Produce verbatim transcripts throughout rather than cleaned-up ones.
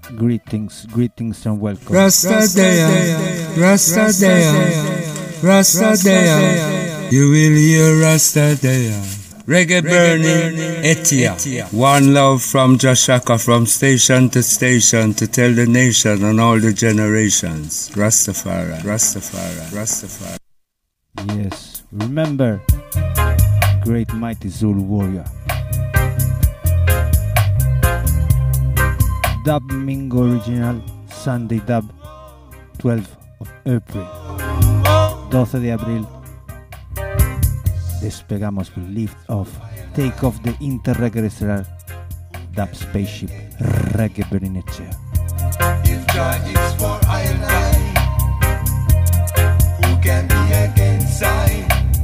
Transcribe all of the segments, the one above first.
Greetings, greetings and welcome. Rastadea, Rastadea, Rastadea. You will hear Rastadea. Reggae burning, Etia. One love from Jashaka, from station to station, to tell the nation and all the generations. Rastafari, Rastafari, Rastafari. Yes, remember, great mighty Zulu warrior. Dub Mingo original, Sunday dub, twelfth of April. doce de abril. Despegamos with lift off, take off the interregistrar dub spaceship, Reggae Bernicea. If Jah is for I and I, who can be against I?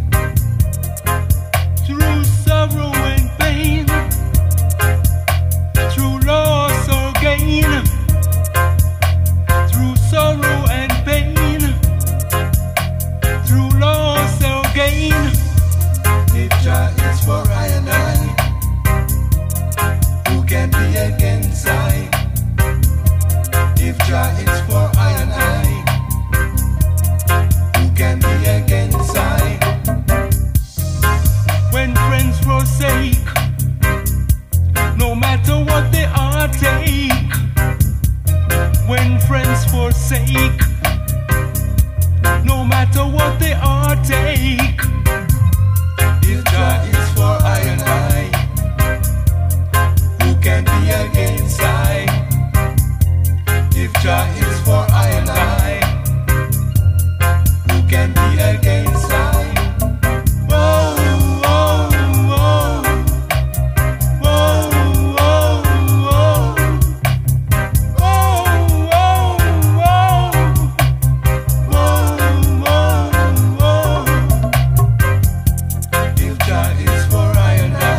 Through sorrow and pain, through loss or gain, through sorrow and pain, through loss or gain. If Jah is for I and I, who can be against I? If Jah is for I and I, who can be against I? When friends forsake, no matter what they are take. When friends forsake, no matter what they are take. If Jah is for I and I, who can be against I? If Jah is for I and I, who can be against I? Whoa, whoa, whoa, whoa, whoa, whoa, whoa, whoa, whoa, whoa. If Jah is for I and I,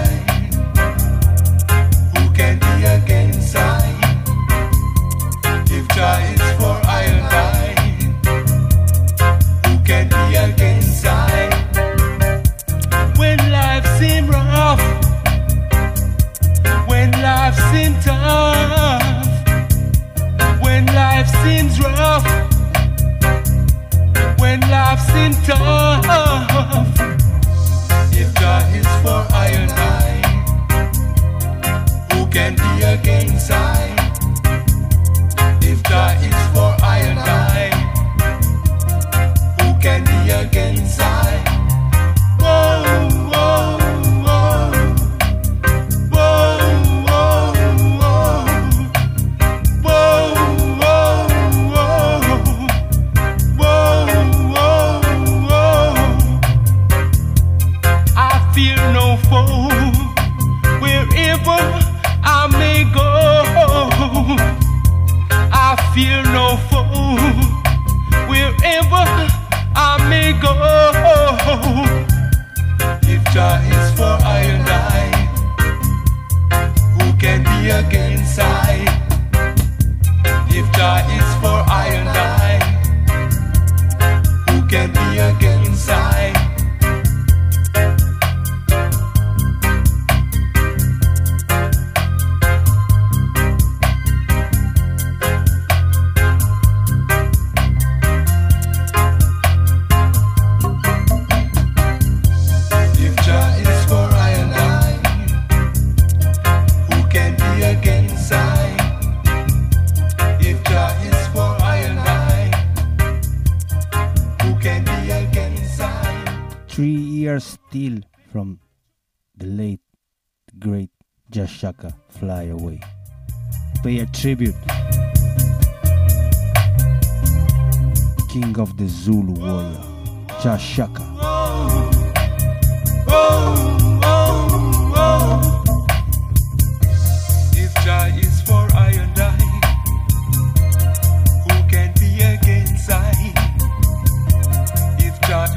who can be against I? If Jah is for I and I, who can be against I? When life seems rough, when life seems tough, when life seems rough, when life seems tough. If Jah is for I and I, who can be against I? If Jah is for I and I, who can be against I? Whoa, whoa, whoa, whoa, whoa, whoa, whoa, whoa, whoa, whoa. I fear no foe wherever I may go. I fear no foe wherever I may go. If Jah is for I and I, who can be against I? If Jah is for I and I, who can be against I? If Jah is for I and I, who can be against I? If Jah is for I and I, who can be against I? Three years still from the late, great Jashaka fly away. Pay a tribute. King of the Zulu warrior, Jashaka. If Jah is for I and I, who can be against I? If Jah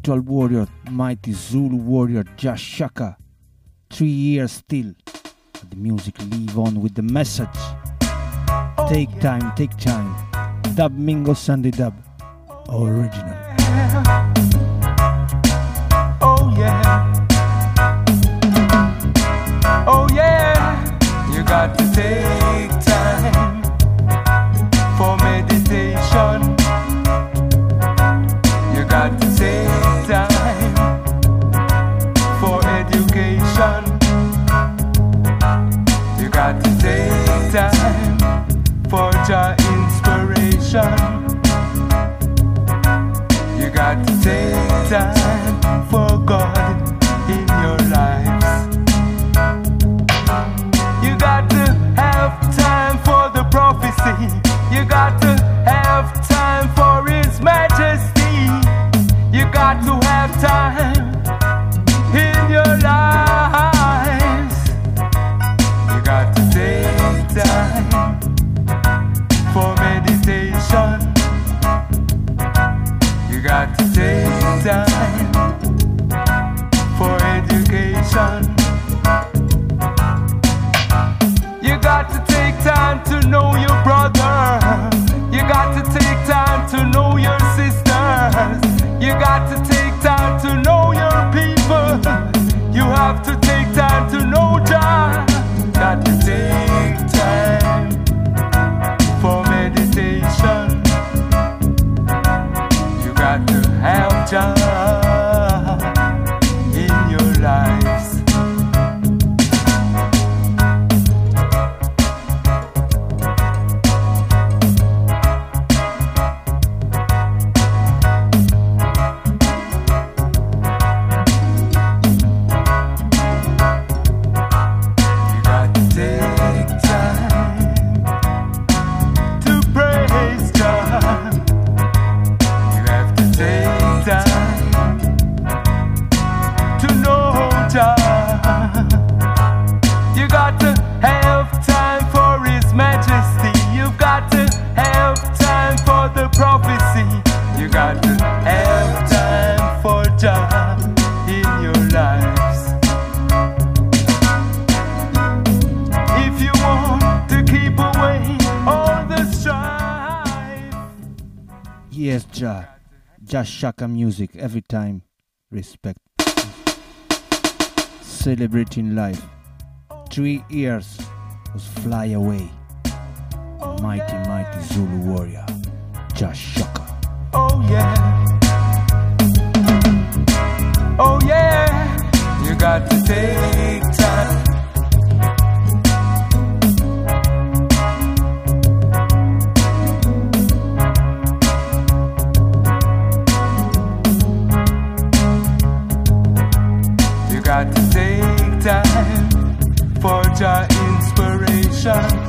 spiritual warrior, mighty Zulu warrior Jah Shaka. Three years still. But the music live on with the message. Oh, take yeah. time, take time. Dub Mingo Sunday Dub. Original. Oh yeah. Oh yeah. You got to take time for meditation. You got to take time for education. You got to take time for your inspiration. You got to take time for God in your lives. You got to have time for the prophecy. You got to have time for His Majesty. You got to have time in your lives. You got to take time for meditation. You got to take time for education. You got to take time to know your brother. You got to take time to know your sisters. You got to take time to know your people. You have to take time to know Jah. Got to take time for meditation. You got to have Jah in your lives. Yes, Jah. Jah Shaka music every time. Respect. Celebrating life. Three years was fly away. Mighty, mighty Zulu warrior. Jah Shaka. Oh yeah. Oh yeah. You got to take time. Got to take time for your inspiration.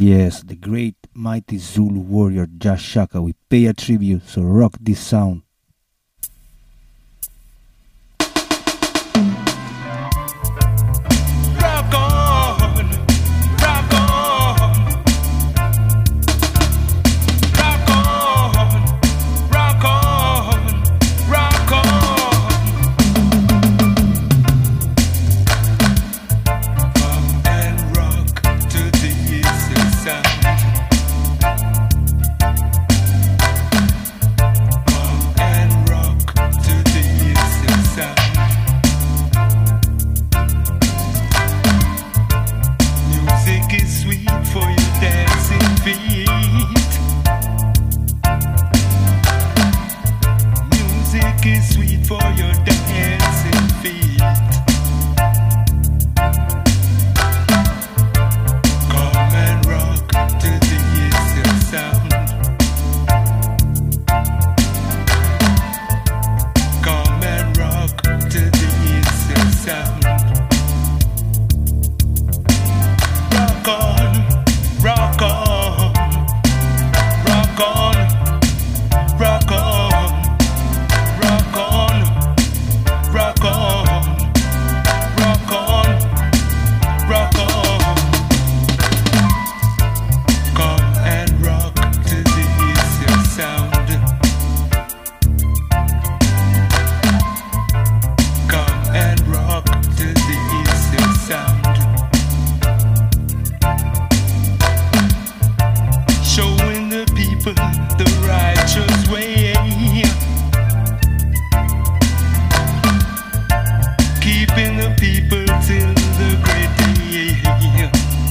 Yes, the great mighty Zulu warrior Jah Shaka. We pay a tribute, so rock this sound. Rock on, rock on, rock on, rock on, rock on. Come and rock to this sound. Come and rock to this sound. Music is sweet for your dancing feet. Music is sweet for your dancing feet. Come and rock to this sound. Come and rock to this sound. Rock on, rock on, rock on, rock on, rock on, rock on, rock on, rock on. Come and rock to this sound. Come and rock to this sound. Showing the people the righteous way. Keeping the people till the great day.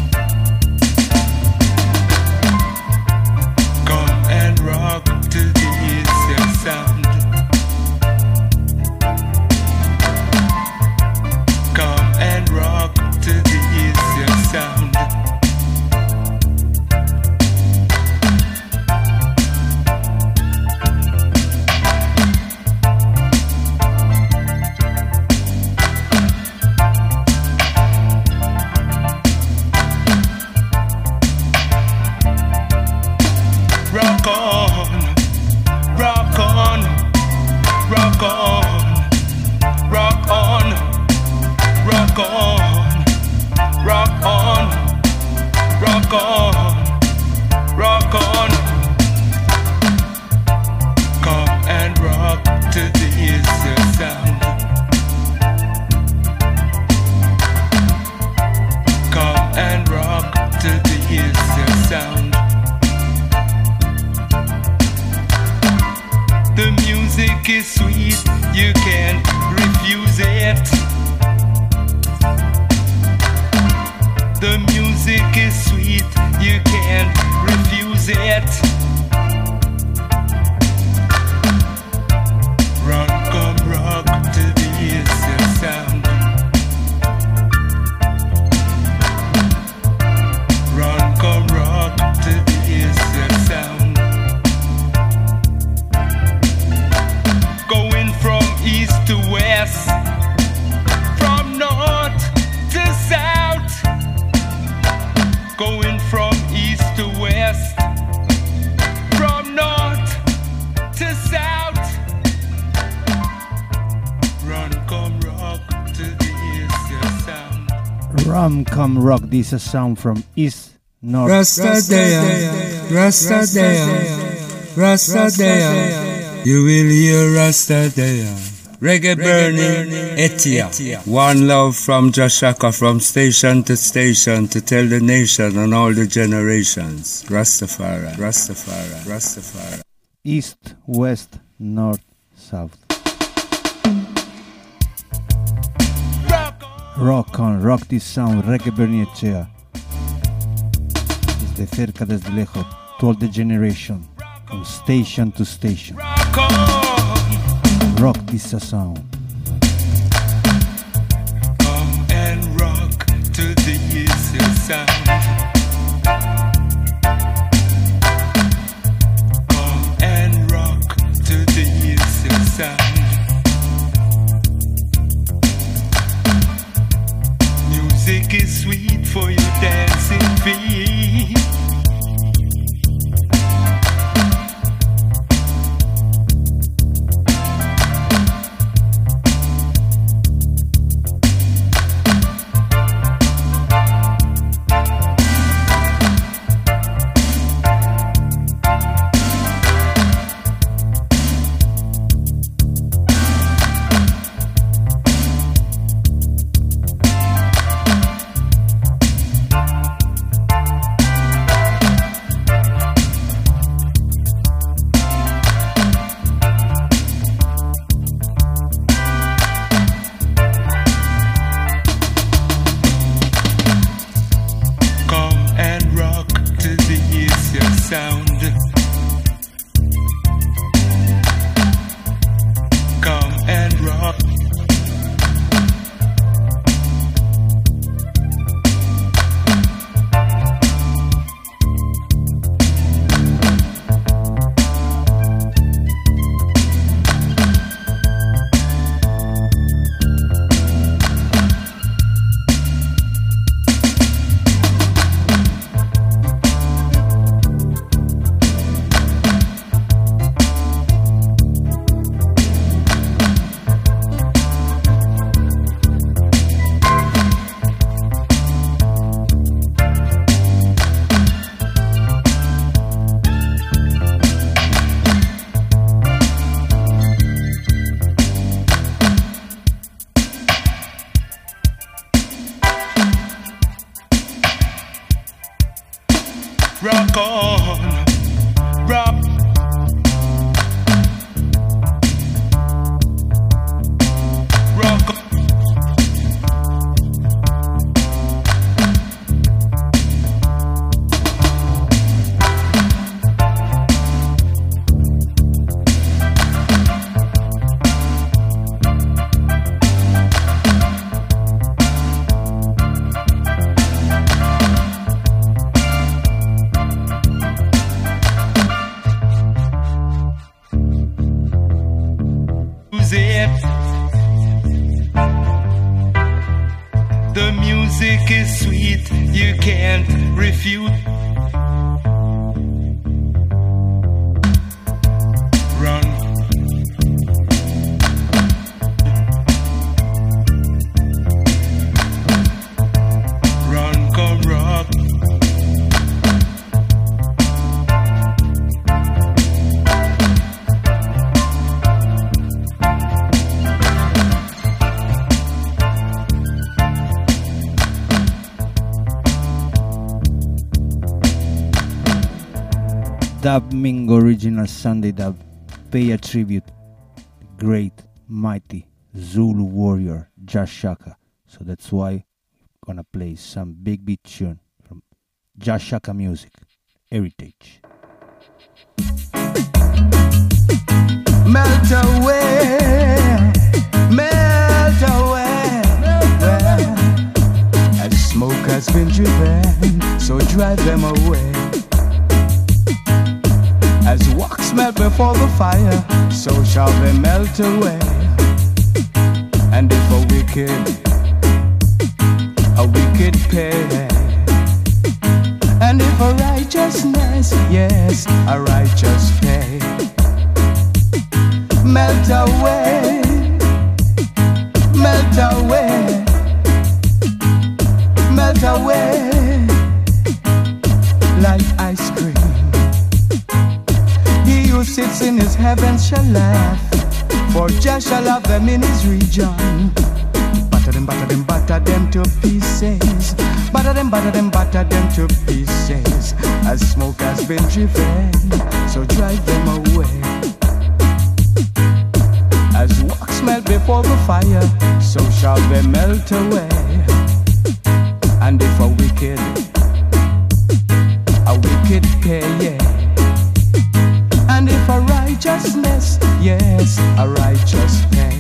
Come and rock to this sound. Come and rock to this sound. Rock on, rock on, rock on, rock on, rock on, rock on, rock on, rock on. Come and rock to this sound. Come and rock to this sound. The music is sweet, you can't refuse it. The music is sweet, you can't refuse it. Run, come, rock to this sound. Run, come, rock to this sound. Going from east to west, from north to south. Going from east to west, from north to south. Run, come, rock to this sound. Rum come rock this a sound from east, north. Rastadea, Rastadea, Rastadea. You will hear Rastadea. Reggae burning, Etia. One love from Jah Shaka, from station to station, to tell the nation and all the generations. Rastafari, Rastafari, Rastafari. East, west, north, south. Rock on, rock this sound, Reggae burning Etia. Desde cerca, desde lejos, to all the generation, from station to station. Rock on. Rock this a sound. Come and rock to this sound. Come and rock to this sound. Music is sweet for your dancing feet. rock on, rock. Rock on. The music is sweet, you can't refute. Run. Run, come rock. Dub Mingo original Sunday dub, pay a tribute, great, mighty Zulu warrior Jah Shaka. So that's why I'm gonna play some big beat tune from Jah Shaka music, heritage. Melt away, melt away, well, as smoke has been driven, so drive them away. As wax melt before the fire, so shall they melt away. And if a wicked, a wicked pay, and if a righteousness, yes, a righteous pay, melt away, melt away, melt away, like ice cream. He who sits in his heaven shall laugh, for Jah shall have them in his region. Batter them, batter them, batter them to pieces. Batter them, batter them, batter them to pieces. As smoke has been driven, so drive them away. As wax melt before the fire, so shall they melt away. And if a wicked, a wicked pay, yeah. And if a righteousness, yes, a righteous pay,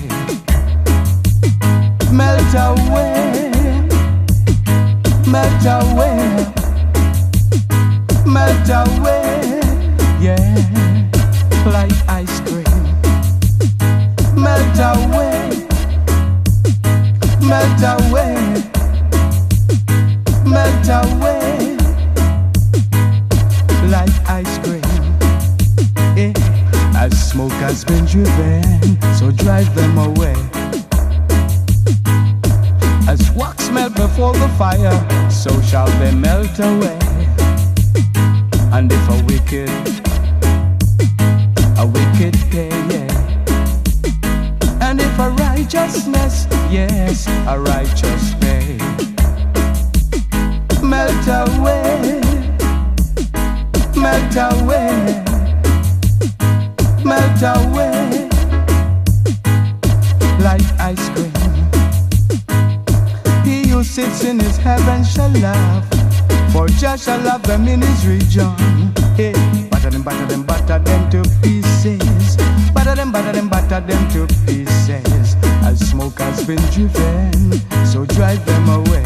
melt away, melt away, melt away, yeah, like ice cream. Melt away, melt away, melt away, like ice cream. Eh, as smoke has been driven, so drive them away. As wax melt before the fire, so shall they melt away. And if a wicked, a wicked pay, yeah. And if a righteousness, yes, a righteous pay, melt away, melt away, melt away, like ice cream. He who sits in his heaven shall laugh, for Jah shall have them in his region. Hey, batter them, batter them, batter them to pieces. Batter them, batter them, batter them to pieces. As smoke has been driven, so drive them away.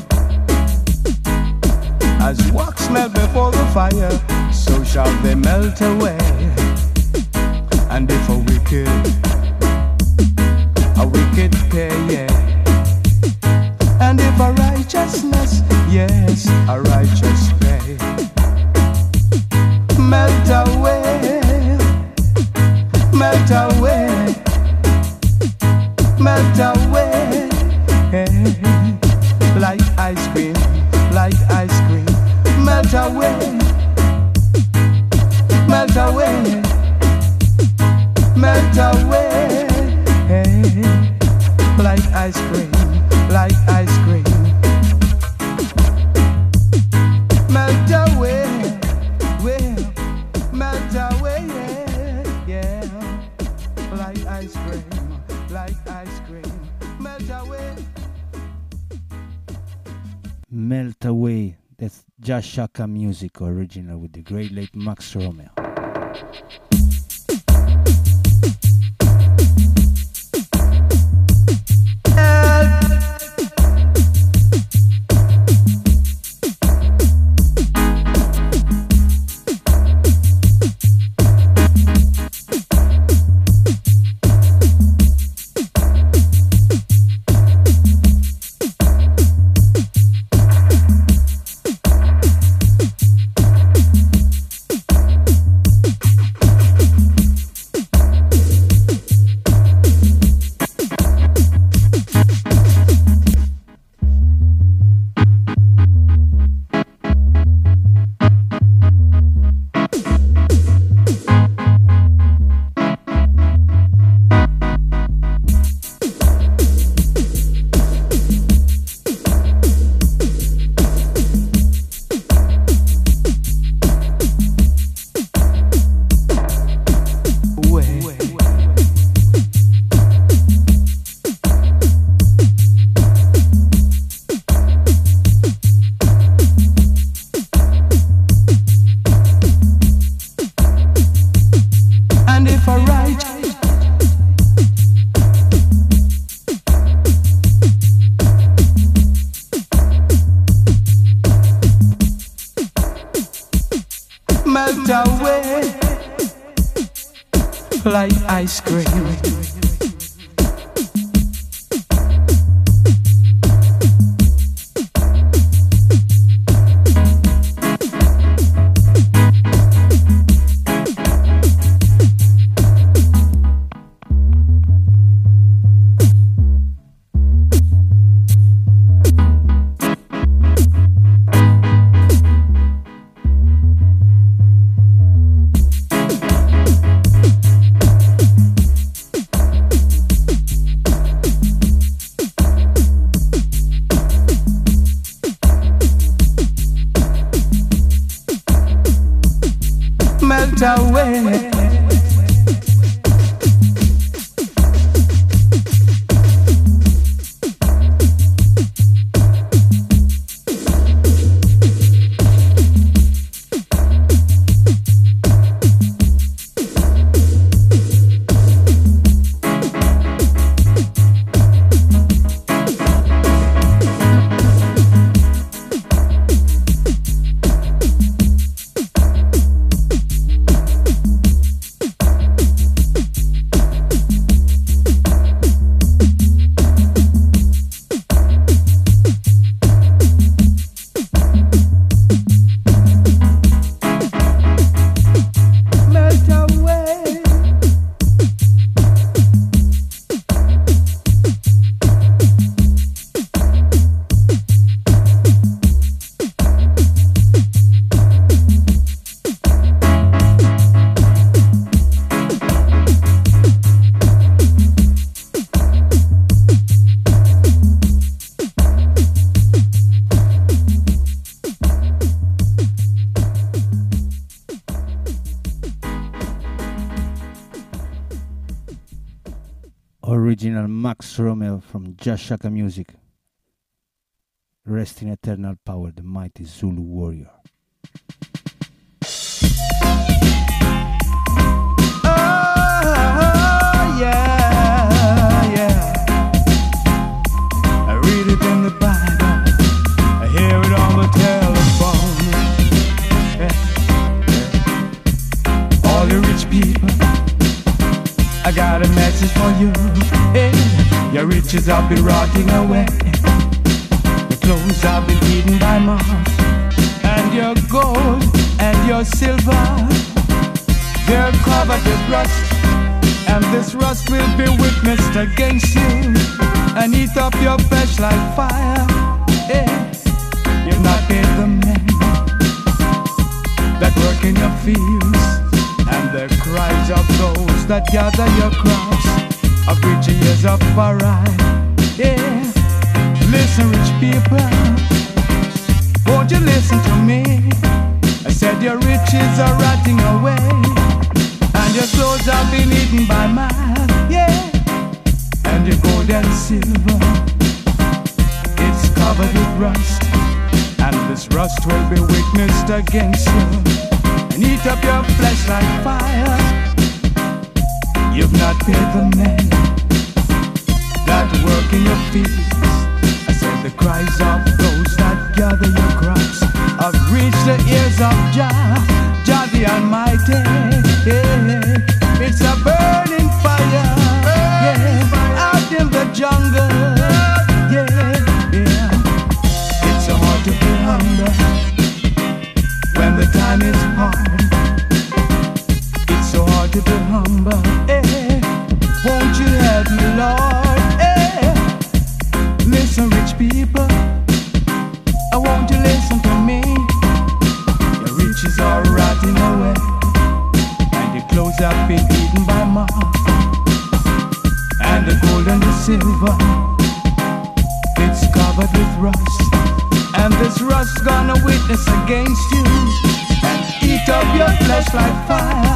As wax melt before the fire, so shall they melt away. And if a wicked, a wicked pay, yeah. And if a righteousness, yes, a righteous pay, melt away, melt away, melt away, hey, like ice cream, like ice cream, melt away, melt away, melt away, hey, like ice cream, like ice cream, melt away, Melt Away, that's Jah Shaka music original with the great late Max Romeo. Like ice cream. Melt away. Original Max Romeo from Jah Shaka Music. Rest in eternal power, the mighty Zulu warrior. Oh, yeah, yeah. I read it in the Bible, I hear it on the telephone. Yeah, yeah. All you rich people, I got a message for you. Hey, your riches have been rotting away. Your clothes have been eaten by moths, and your gold and your silver, they're covered with rust, and this rust will be witnessed against you and eat up your flesh like fire. Hey, you've not paid the men that work in your fields, and the cries of those that gather your crops of rich years of variety. Yeah, listen, rich people, won't you listen to me? I said your riches are rotting away, and your clothes have been eaten by man. Yeah, and your gold and silver, it's covered with rust, and this rust will be witnessed against you and eat up your flesh like fire. You've not paid the men that work in your fields. I said the cries of those that gather your crops have reached the ears of Jah, Jah the Almighty. Yeah. It's a burning fire, yeah, out in the jungle. Yeah, yeah. It's so hard to be humble when the time is hard. It's so hard to be humble. Eh. Won't you help me, Lord? Eh. Listen, rich people, I want you to listen to me. Your riches are rotting away, and your clothes have been eaten by moth. And the gold and the silver, it's covered with rust, and this rust gonna witness against you and eat up your flesh like fire.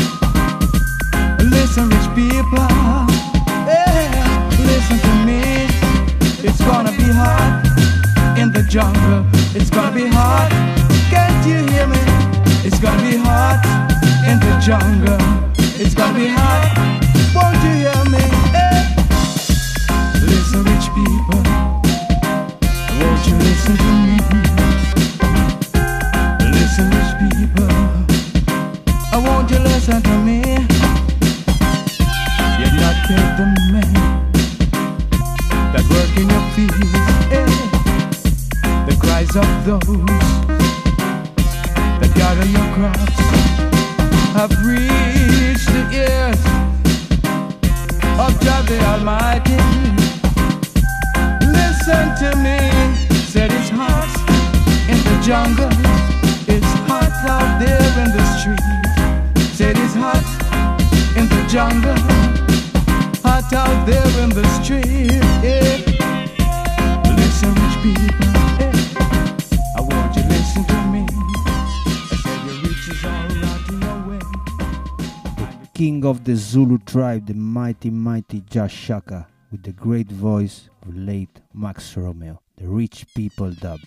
Listen, rich people, yeah, listen to me. It's gonna be hard in the jungle. It's gonna be hard. Can't you hear me? It's gonna be hard in the jungle. It's gonna be hard. Won't you hear me? Eh. Listen, rich people, won't you listen to me? Listen, rich people, I want you listen to me. You've not paid the men that work in your fields. Eh. The cries of those that gather your crops have reached the ears of Jah the Almighty. Listen to me. Said it's hot in the jungle, it's hot out there in the street. Said it's hot in the jungle, hot out there in the street. Yeah. Listen, rich people, yeah. I want you to listen to me. I said your riches are rotting away. King of the Zulu tribe, the mighty, mighty Jah Shaka, with the great voice of late Max Romeo, the Rich People dub.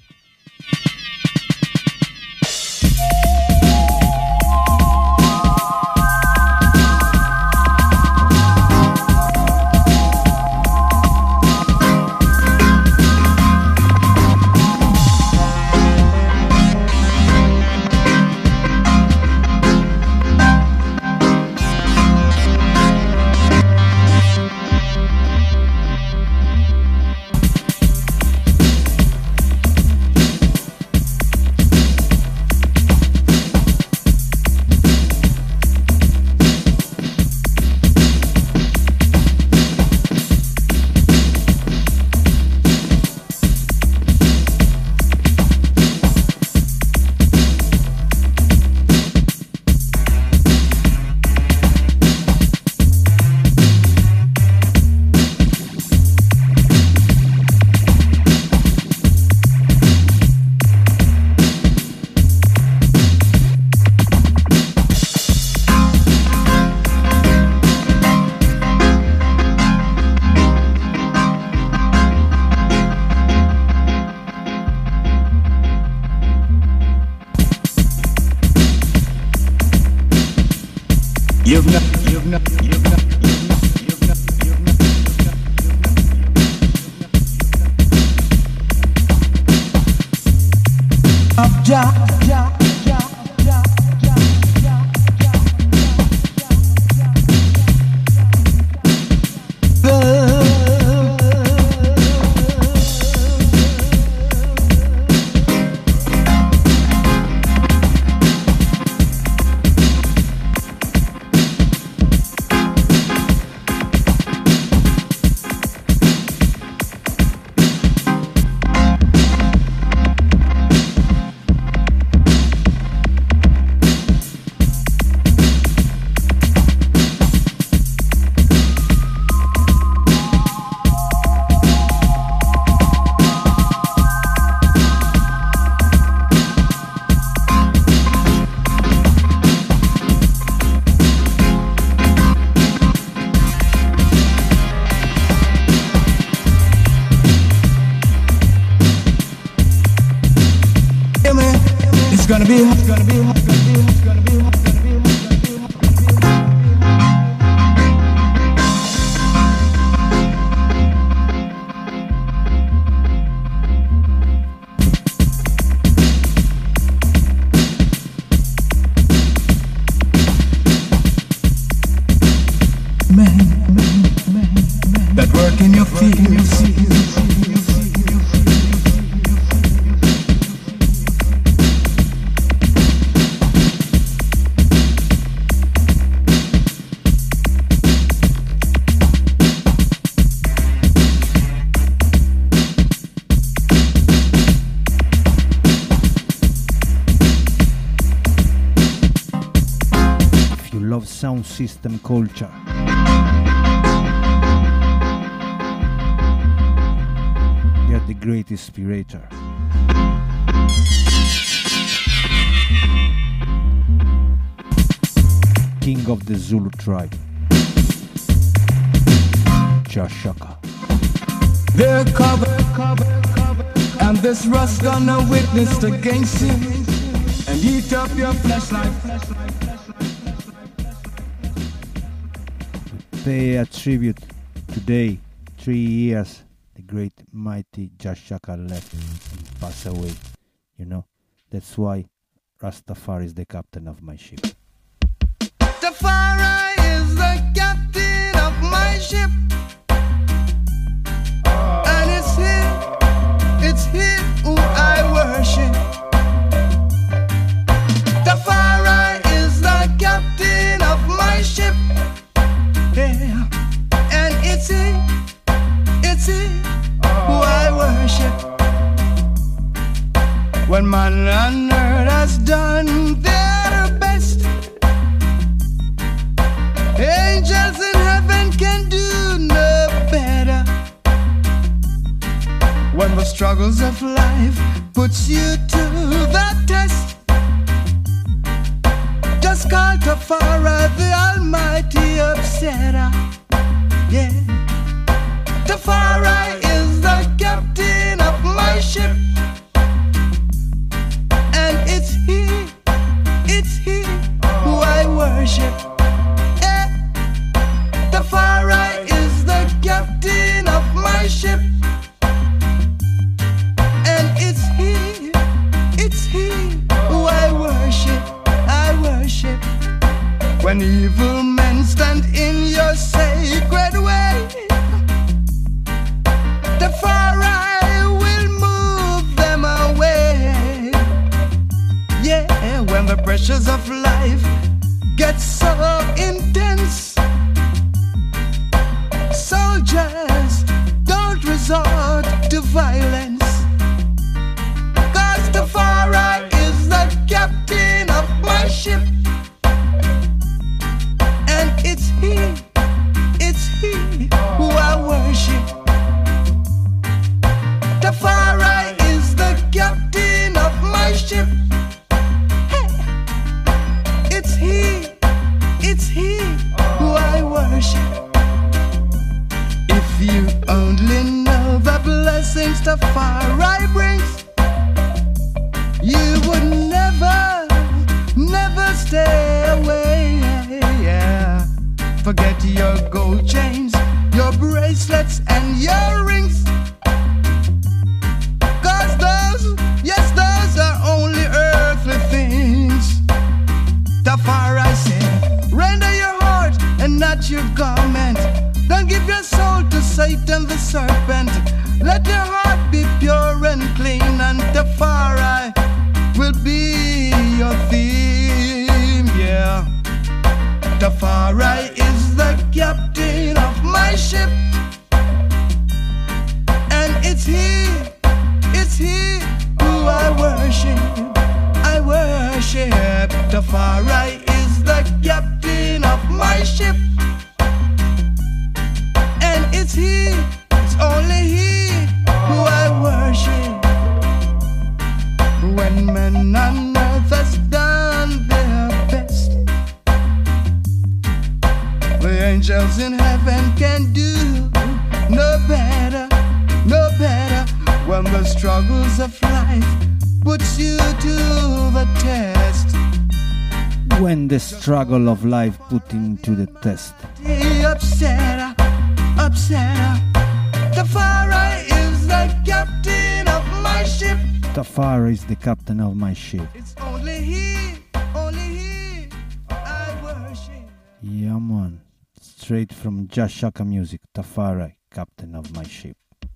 You've not, you've not, you've not, you've not, you've not, you've not, you've not, Jah, Jah, Jah, Jah, Jah, working your fields. Sound system culture. You're the great inspirator. King of the Zulu tribe. Jah Shaka. They're covered, covered, covered, and this rust gonna witness against you and eat up your flesh like flesh like. Pay a tribute today, three years, the great mighty Jah Shaka left and passed away. You know, that's why Rastafari is the captain of my ship. Rastafari is the captain of my ship, and it's him, it's him who I worship. Rastafari is the captain of my ship. Yeah. And it's he, it's he who I worship. When man on earth has done their best, angels in heaven can do no better. When the struggles of life puts you to the test, just call Tafari, the almighty upsetter. Yeah. Tafari is the captain of my ship, and it's he, it's he who I worship. Yeah. Tafari is the captain of my ship, and it's he, it's he who I worship. I worship. When evil men stand in your sacred way, Tafari will move them away. Yeah, when the pressures of life get so intense, soldiers don't resort to violence, 'cause Tafari is the captain of my ship, and it's he, it's he who I worship. Tafari is the captain of my ship. Hey. It's he, it's he who I worship. If you only know the blessings Tafari brings, you would never, never stay away. Yeah. Forget your gold chains, your bracelets, and your rings, 'cause those, yes, those are only earthly things. Tafari said, render your heart and not your garment. Don't give your soul to Satan the serpent. Let your heart be pure and clean, and Tafari will be your theme, yeah. Tafari is the captain of my ship, and it's he, it's he who I worship. I worship. Tafari is the captain of my ship, and it's he, it's only he who I worship. When men on earth has done their best, the angels in heaven can do no better, no better. When the struggles of life puts you to the test, When the struggle of life put into the test, the upsetter, upsetter. Tafari is the captain of my ship. Tafari is the captain of my ship. It's only he, only he I worship. Yeah, man. Straight from Jah Shaka music, Tafari, captain of my ship.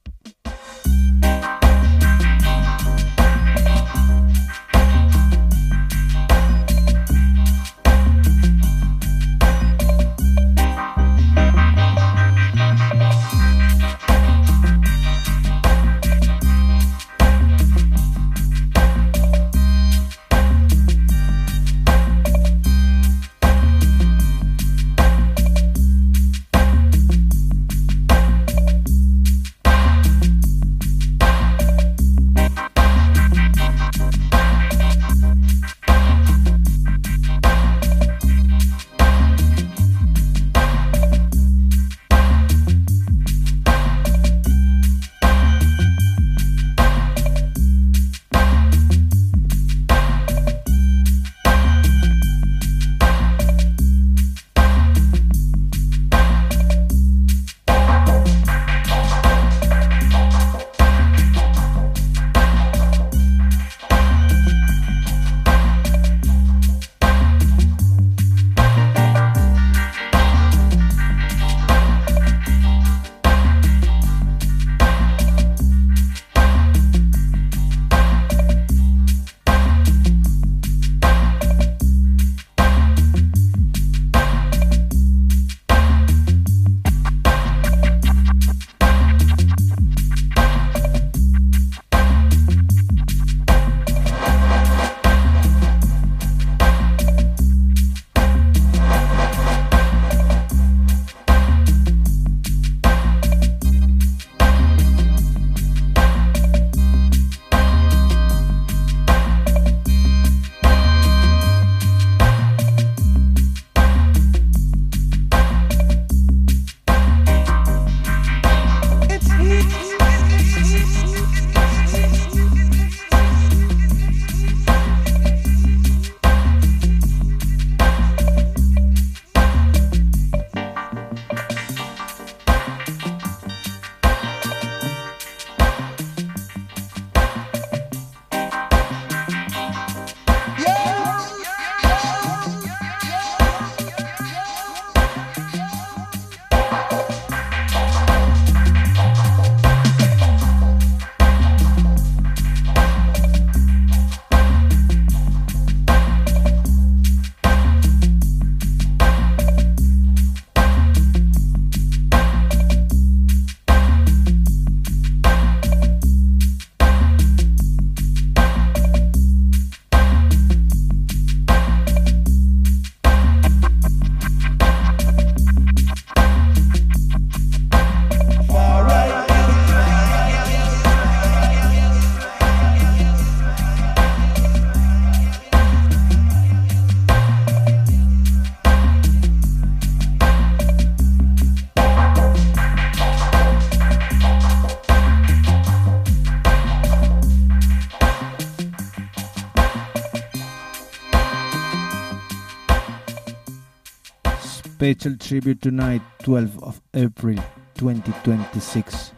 Special tribute tonight, twelfth of April twenty twenty-six.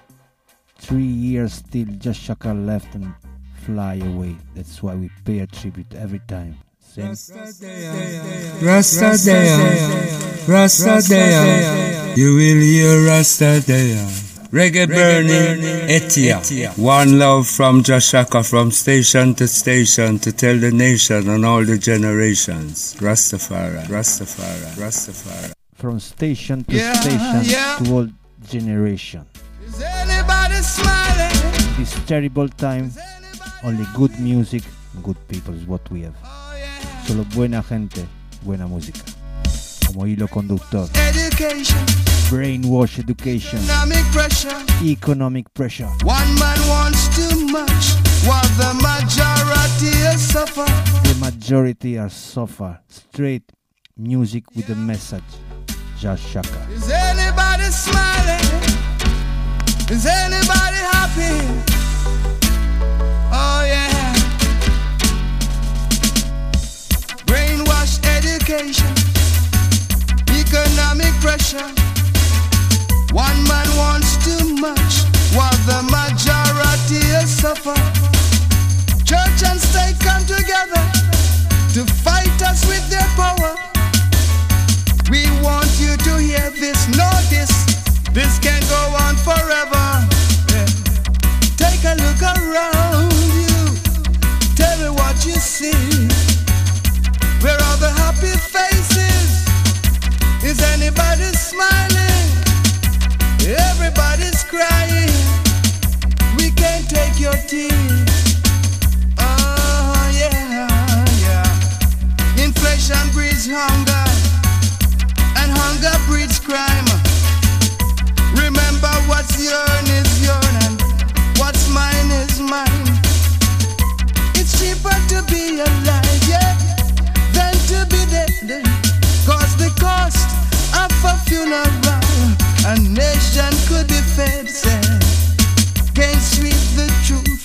Three years till Jah Shaka left and fly away. That's why we pay a tribute every time. Same. Rasta Dea, Rasta Dea, you will hear Rasta Dea. Reggae burning, Etia. One love from Jah Shaka, from station to station, to tell the nation and all the generations. Rastafari, Rastafari, Rastafari. From station to Yeah, station yeah. to all generation. Is anybody smiling? This terrible time, only good music, good people is what we have. Oh yeah. Solo buena gente, buena música. Como hilo conductor. Education, Brainwash education. economic pressure. Economic pressure. One man wants too much, while the majority suffer. The majority are suffer. Straight music with a message. Jah Shaka. Is anybody smiling? Is anybody happy? Oh yeah. Brainwash education, economic pressure. One man wants too much, while the majority suffer. Church and state come together to fight us with their power. We want you to hear this, know this. This can't go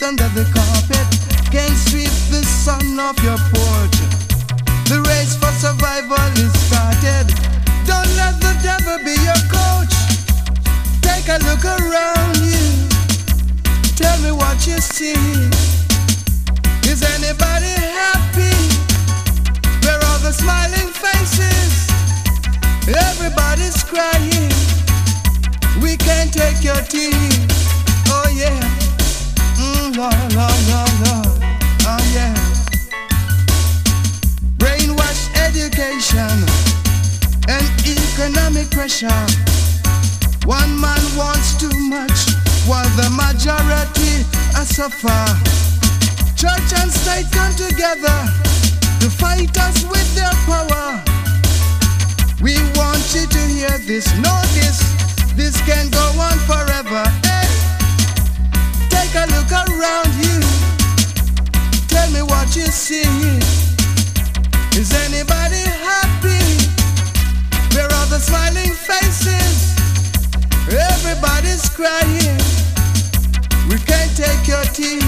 under the carpet can sweep the sun off your porch. The race for survival is started. Don't let the devil be your coach. Take a look around you. Tell me what you see. Is anybody happy? Where are the smiling faces? Everybody's crying. We can't take your tea. Oh yeah. Mm, Lord, Lord, Lord, Lord. Oh yeah. Brainwash education and economic pressure. One man wants too much while the majority are suffer. Church and state come together to fight us with their power. We want you to hear this, know this. This can go on forever. Hey, take a look around you. Tell me what you see. Is anybody happy? Where are the smiling faces? Everybody's crying. We can't take your tea.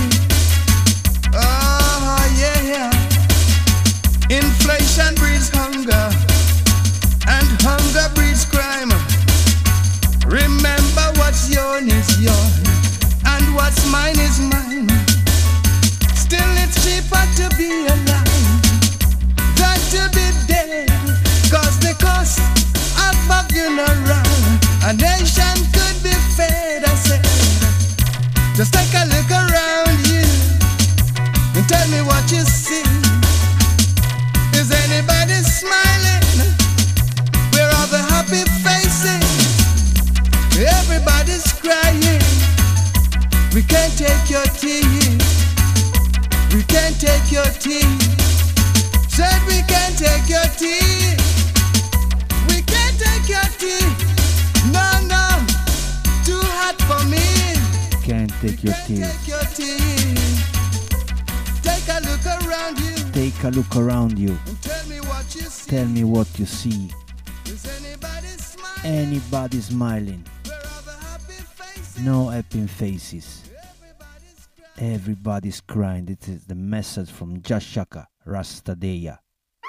Oh yeah. Inflation breeds hunger, and hunger breeds crime. Remember what's yours is yours, and what's mine is mine. Still it's cheaper to be alive than to be dead, cause the cost of a funeral, a nation could be fed. I said, just take a look around you and tell me what you see. Is anybody smiling? Where are the happy faces? Everybody's crying. We can't take your tea. We can't take your tea. Said we can't take your tea. We can't take your tea. No, no, too hot for me. Can't take your tea. Take your tea. Take a look around you. Take a look around you. And tell me what you see. Tell me what you see. Is anybody smiling? Anybody smiling? Where are the happy faces? No happy faces. Everybody's crying. Everybody's crying. This is the message from Jah Shaka, Rastadeya.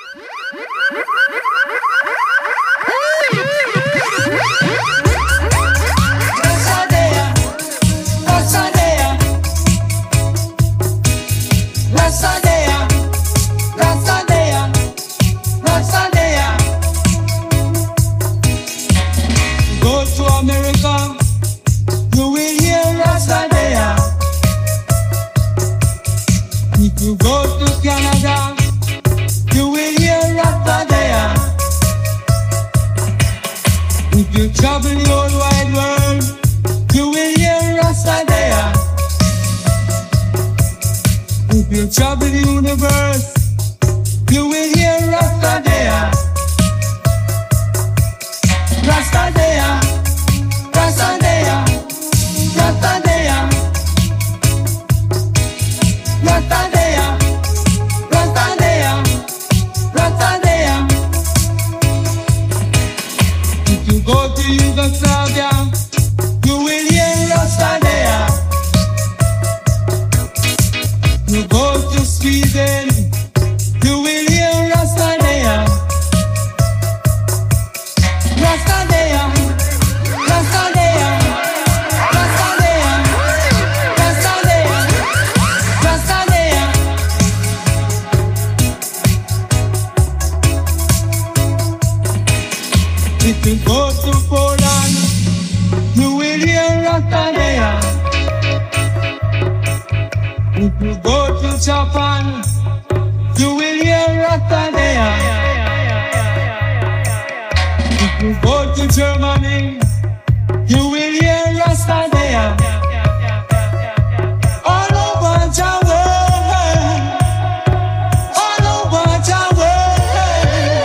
Rastadeya, Rastadeya, Rastadeya, Rastadeya, Rastadeya. Go to America, you will hear Rastadeya. If you go to Canada, you will hear Rastadeya. If you travel the whole wide world, you will hear Rastadeya. If you travel the universe, you will hear Rastadeya. Rastadeya, Rastadeya, Rastadeya, Rastadeya, Rastadeya, Rastadeya. If you go to Yugoslavia, you will hear Rastadeya. You go to Sweden, you will hear Rastadeya. Rastadeya, Rastadeya, Rastadeya, Rastadeya, Rastadeya. If you go to Poland, you will hear Rastadeya. If you go to Japan, you will hear Rastadeya. If you go to Germany, you will hear Rastadeya. All over the world, all over the world.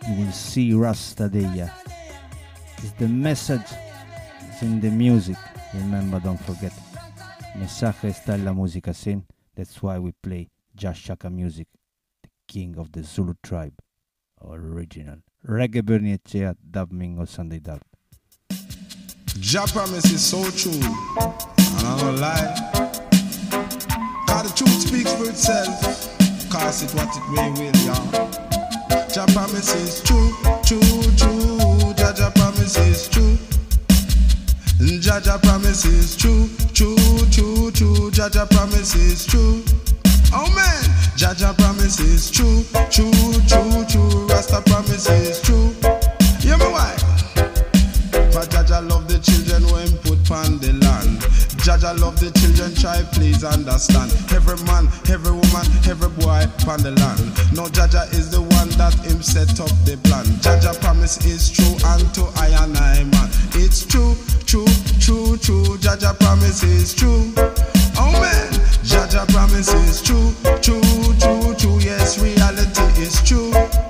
you will see Rastadea. It's the message, it's in the music. Remember, don't forget. Mensaje está en la música, sin. That's why we play Jah Shaka music, the king of the Zulu tribe, original. Reggae Berniechea, Dub Mingo, Sunday Dub. Jah promise is so true, and I don't lie. Cause the truth speaks for itself, cause it what it may will, y'all. Jah promise is true, true, true. Jah Jah promise is true. Jah Jah promise is true, true, true, true. Jah Jah promise is true. Oh man, Jah Jah promise is true, true, true, true. Rasta promise is true. You know why? For Jah Jah love the children when put on the land. Jah Jah love the children, try please understand. Every man, every woman, every boy on the land. No, Jah Jah is the one that him set up the plan. Jah Jah promise is true unto I and I man. It's true, true, true, true. Jah Jah promise is true. Oh man, Jah Jah promise is true, true, true, true. Yes, reality is true.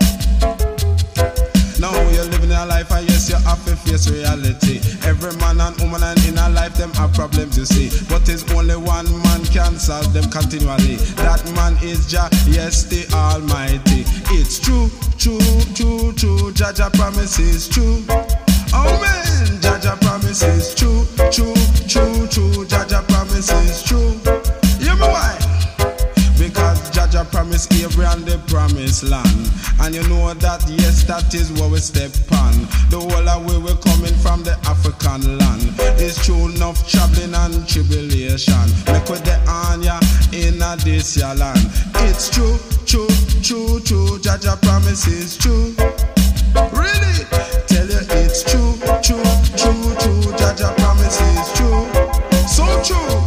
Now you're living a life, and yes, you have to face reality. Every man and woman and in a life, them have problems, you see. But there's only one man can solve them continually. That man is Jah, yes, the Almighty. It's true, true, true, true. Jah Jah promise is true. Oh man, Jah Jah promise is true, true, true, true. Jah Jah promise is true. You know why? Because Jah Jah promised Abraham the promised land. And you know that, yes, that is where we step on. The whole of way we're coming from the African land. It's true enough traveling and tribulation. Make with the anya in a this ya land. It's true, true, true, true. Jah Jah promise is true. Really? Tell you it's true, true, true, true. Jah Jah promise is true. So true.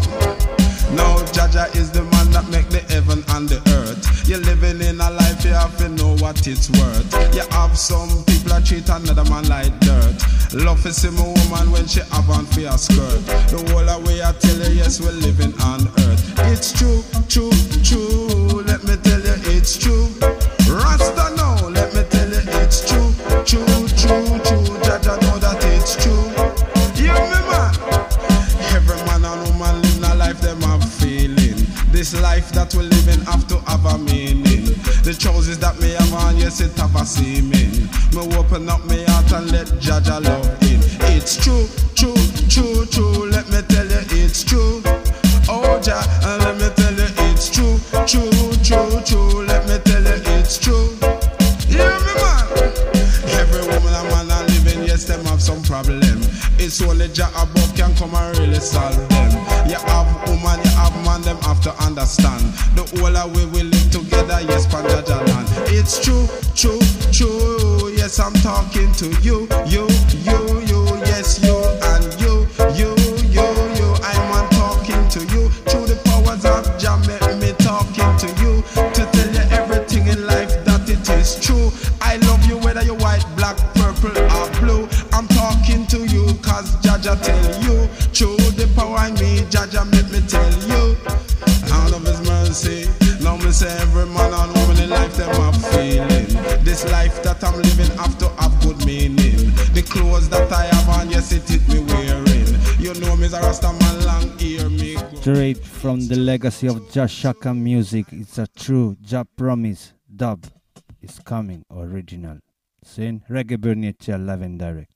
Now Jah Jah is the man that make the heaven and the earth. You're living in a life, you have to know what it's worth. You have some people that treat another man like dirt. Love to see my woman when she have on for a skirt. The whole of way I tell you, yes, we're living on earth. It's true, true, true. Let me tell you, it's true. Rasta now, let me tell you, it's true, true, true, true. Jah Jah know that it's true. You me man. Every man and woman living a life, them have feeling. This life that we're living have to have a meaning. The choices that me have on, yes, it have a seeming. Me open up my heart and let Jah Jah love in. It's true, true, true, true. Let me tell you, it's true. Oh Jah, and let me tell you, it's true, true, true, true. Let me tell you, it's true. Yeah, me man. Every woman and man are living, yes, them have some problem. It's only Jah above can come and really solve them. You have woman, you have man, them have to understand. The whole of way we live together, yes, pan Jah Jah land. It's true, true, true. Yes, I'm talking to you, you, you, you. Yes, you and you, you, you, you. I'm on talking to you. Through the powers of Jah, make me talking to you. To tell you everything in life that it is true. I love you whether you're white, black, purple or blue. I'm talking to you cause Jah Jah tell you. Through the power in me, Jah Jah make me tell you. Out of his mercy, now me say every man and woman in life them have feeling. This life that I'm living have to have good meaning. The clothes that I have on, yes it it me wearing. You know me as a Rasta man, long ear me go. Straight from the legacy of Jah Shaka music, it's a true Jah promise dub is coming original. Sin Reggae Berniechea live and direct.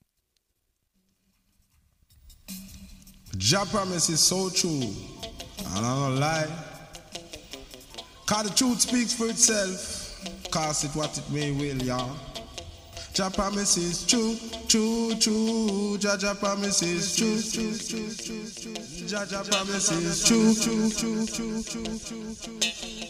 Jah promise is so true, and I don't lie. Cause the truth speaks for itself, cause it what it may will, y'all. Jah promise is true, true, true. Jah Jah promise is true, true, true, true, true. Jah Jah promise is true, true, true, true, true, true, true.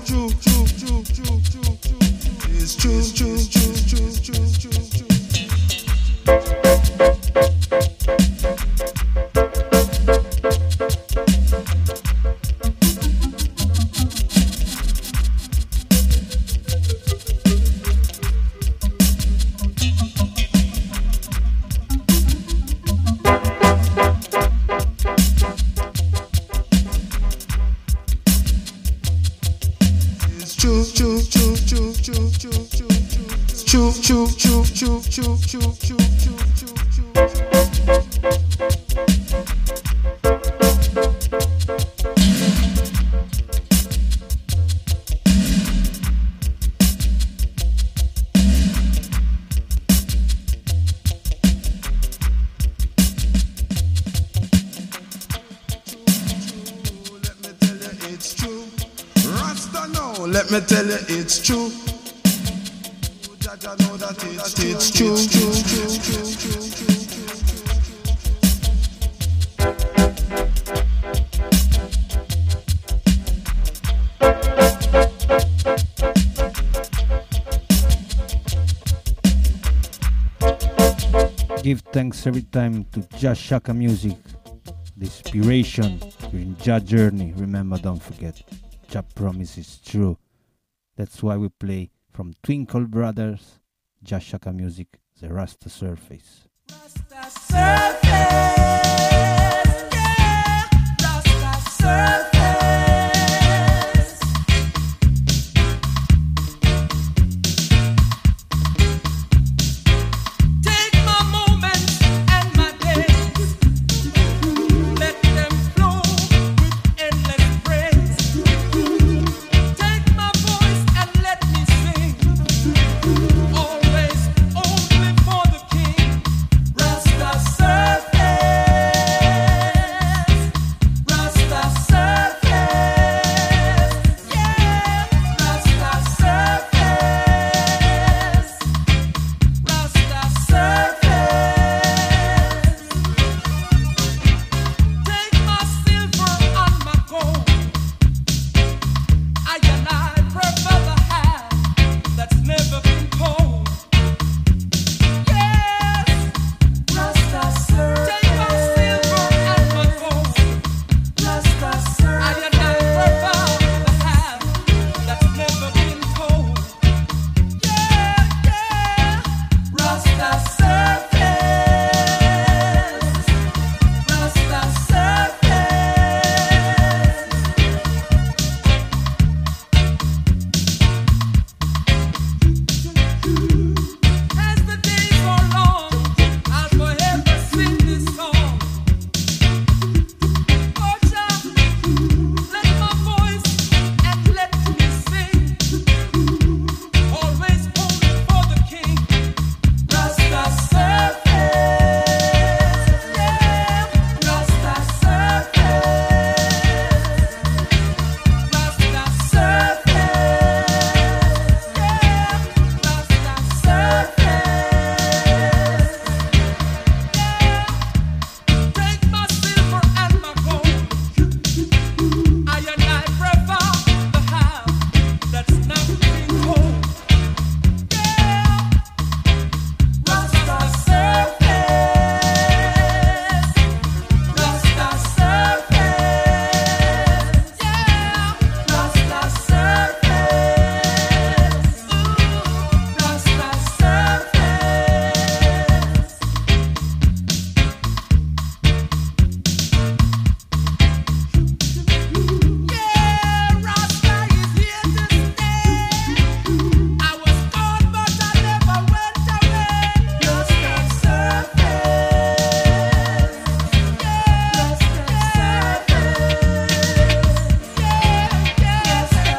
true, true, true, true, true, true. It's true, true, true, true, true, true, true. Let me tell you it's true. Jaja know that it's, it's true, true, true, true, true, true. Give thanks every time to Jah Shaka Music, the inspiration during Jah journey. Remember, don't forget, Jah promise is true. That's why we play from Twinkle Brothers, Jah Shaka Music, the Rasta Surface. Rasta Surface, yeah, Rasta Surface. Take my moments and my days, let them flow with endless praise. Take my voice and let me sing, always only for the King. Rasta Surface, Rasta Surface, yeah, Rasta Surface, Rasta Surface. Take my silver and my gold, I and I prefer the half that's never been told. Yes, Rasta Surface. Take my silver and my gold, Rasta Surface. I and I prefer the half that's never been told. Yeah, yeah, Rasta Surface, Rasta As the days go long, I'll forever sing this song. Oh Jah, let my voice and let me sing, always only for the King. Rasta Surface, yeah, Rasta Surface, Rasta Surface, yeah, Rasta Surface. Take my silver and my gold, I and I prefer the half that's not been told. Yeah, Rasta Surface, Rasta Surface, yeah, Rasta Surface, Rasta Surface. Yeah, Rasta is here to stay. I was gone, but I never went away. Rasta Surface, yeah, Rasta Surface, yeah, yeah, Rasta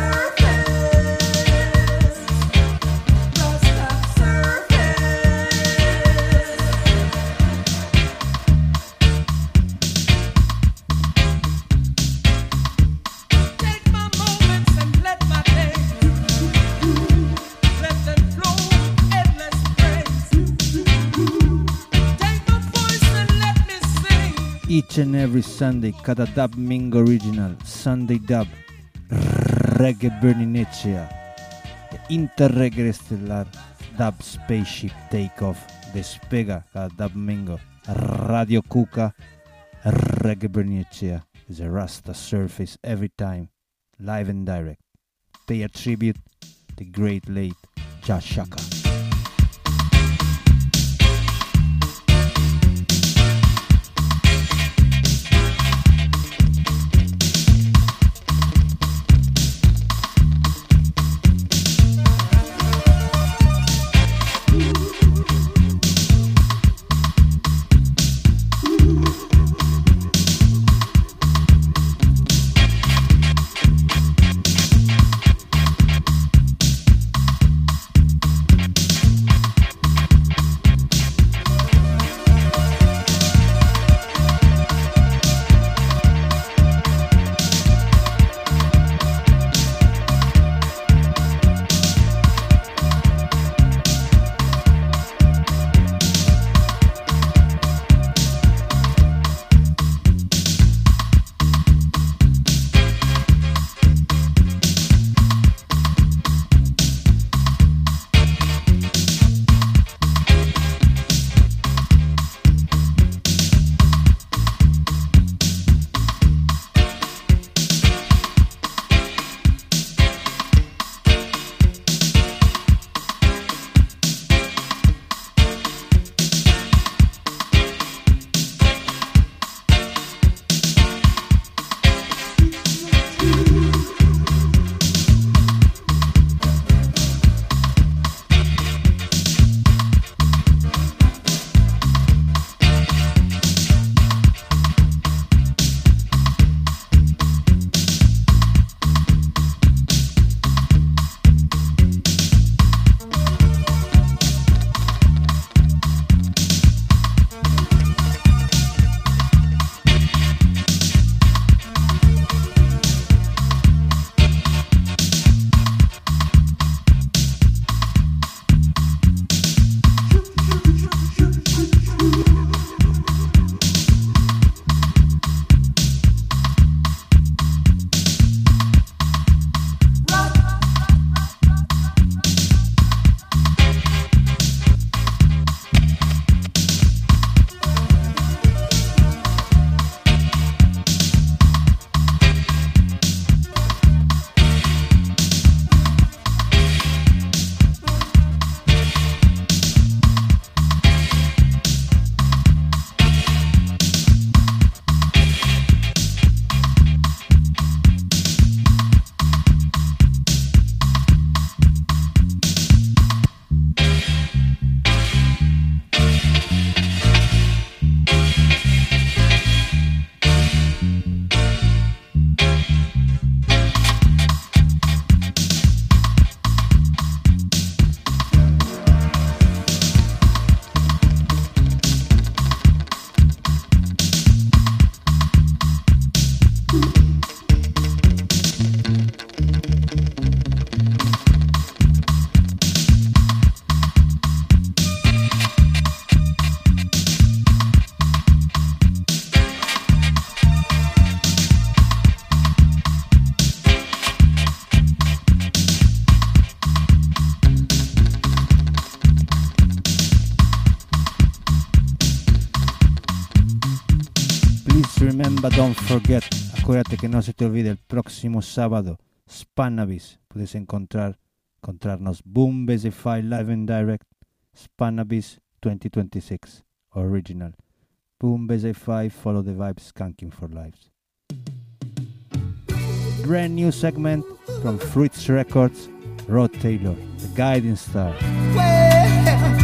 Take my moments and let my days, let them flow with endless praise. Take my voice and let me sing. Each and every Sunday, Kada Dub Ming Original, Sunday Dub. Reggae Berninecea, the Interreggae Estelar Dub Spaceship Takeoff, Despega cada domingo, Radio Cuca, Reggae Berninecea is a Rasta surface every time, live and direct. Pay a tribute to the great late Jah Shaka. Remember, don't forget, acuérdate que no se te olvide el próximo sábado, Spannabis, puedes encontrar, encontrarnos Boom Basify Live and Direct, Spannabis twenty twenty-six, original. Boom Basify, follow the vibes, skanking for lives. Brand new segment from Fruits Records, Rod Taylor, the guiding star. Well,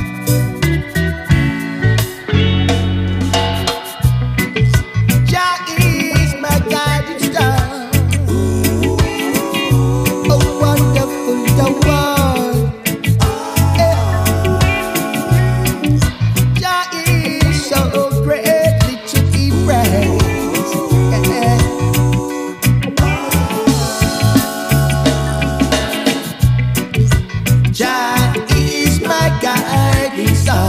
Jah is my guiding star.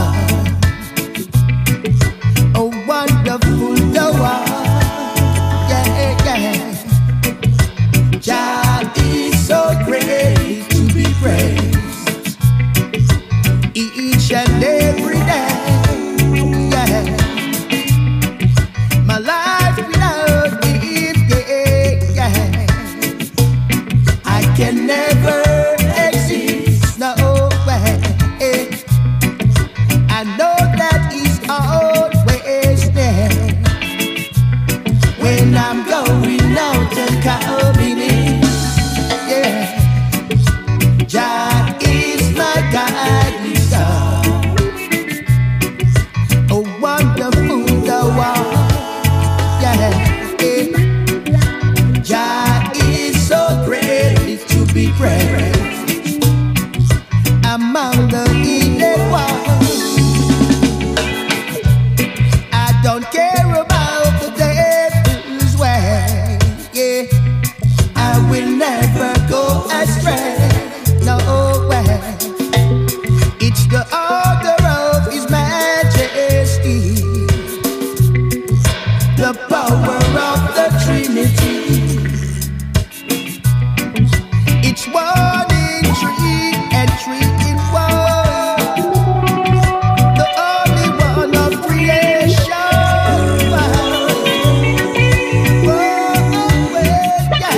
never exist, no way. I know that He's always there when I'm going out and coming in. Yeah, Jah is my guiding star. Oh, wonderful the one. Yeah, Jah is so greatly to be praised among the hidden ones. I don't care about the devil's way. Yeah, I will never go astray. No way. It's the order of His Majesty, the power of the Trinity. It's one in three and three in one, the only one of creation. Oh, yeah.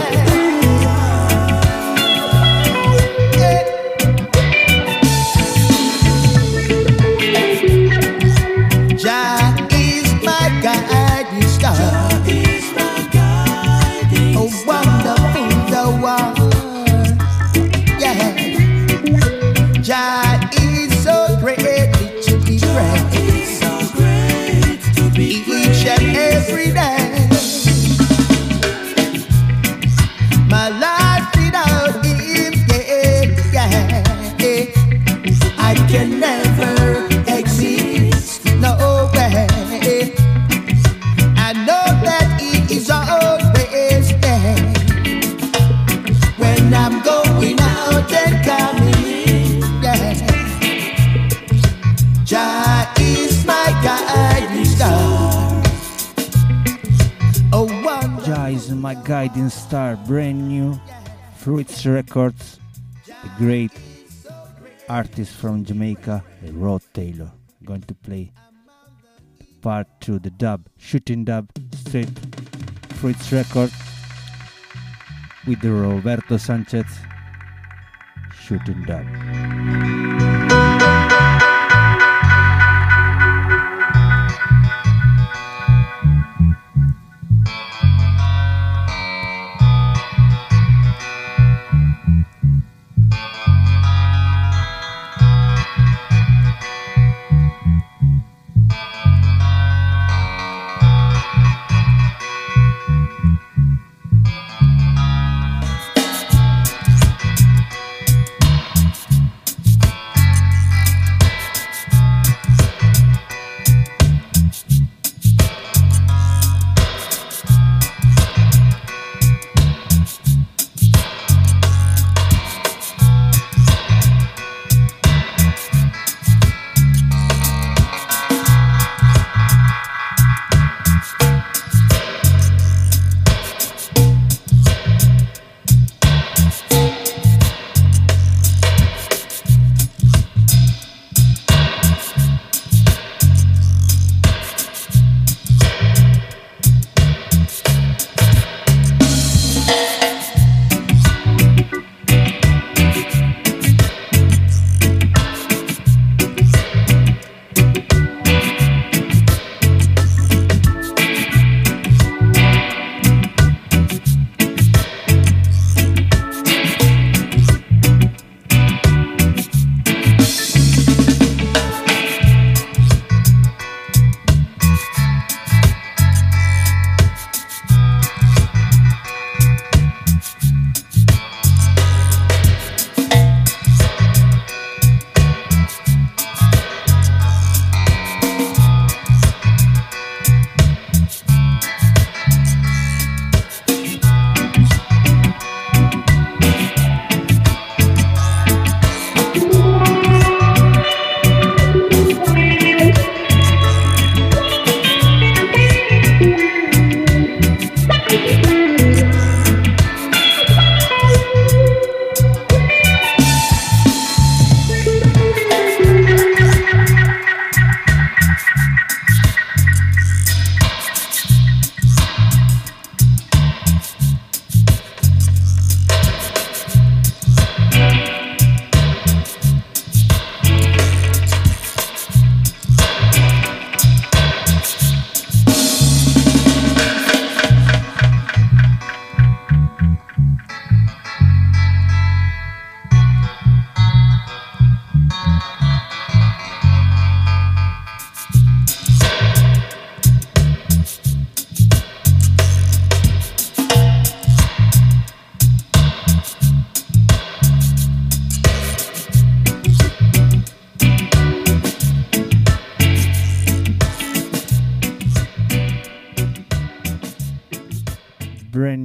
Yeah. Jah is my guiding star. Oh, wonderful the one. Yeah, Jah is so greatly to be praised each and every day. My life without Him, yeah, yeah, yeah, I can never exist, no way. I know that He is always there when I'm going out and coming in. Yeah, Jah is my guiding star. Oh, wonder. Jah is my guiding star, brand new, Fruits Records, a great artist from Jamaica, Rod Taylor. Going to play part two, the dub, shooting dub, straight Fruits Records with the Roberto Sanchez shooting dub.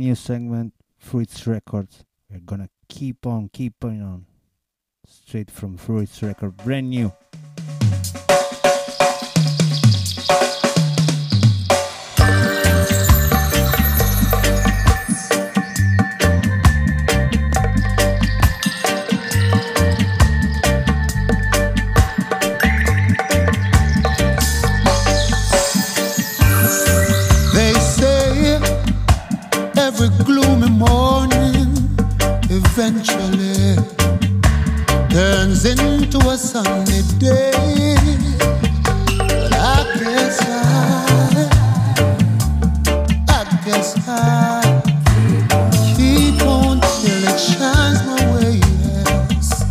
new segment, Fruits Records. We're gonna keep on, keep on, straight from Fruits Record, brand new. They say every gloomy morning eventually turns into a sunny day. But I guess I, I guess I keep on till it shines my way. Yes.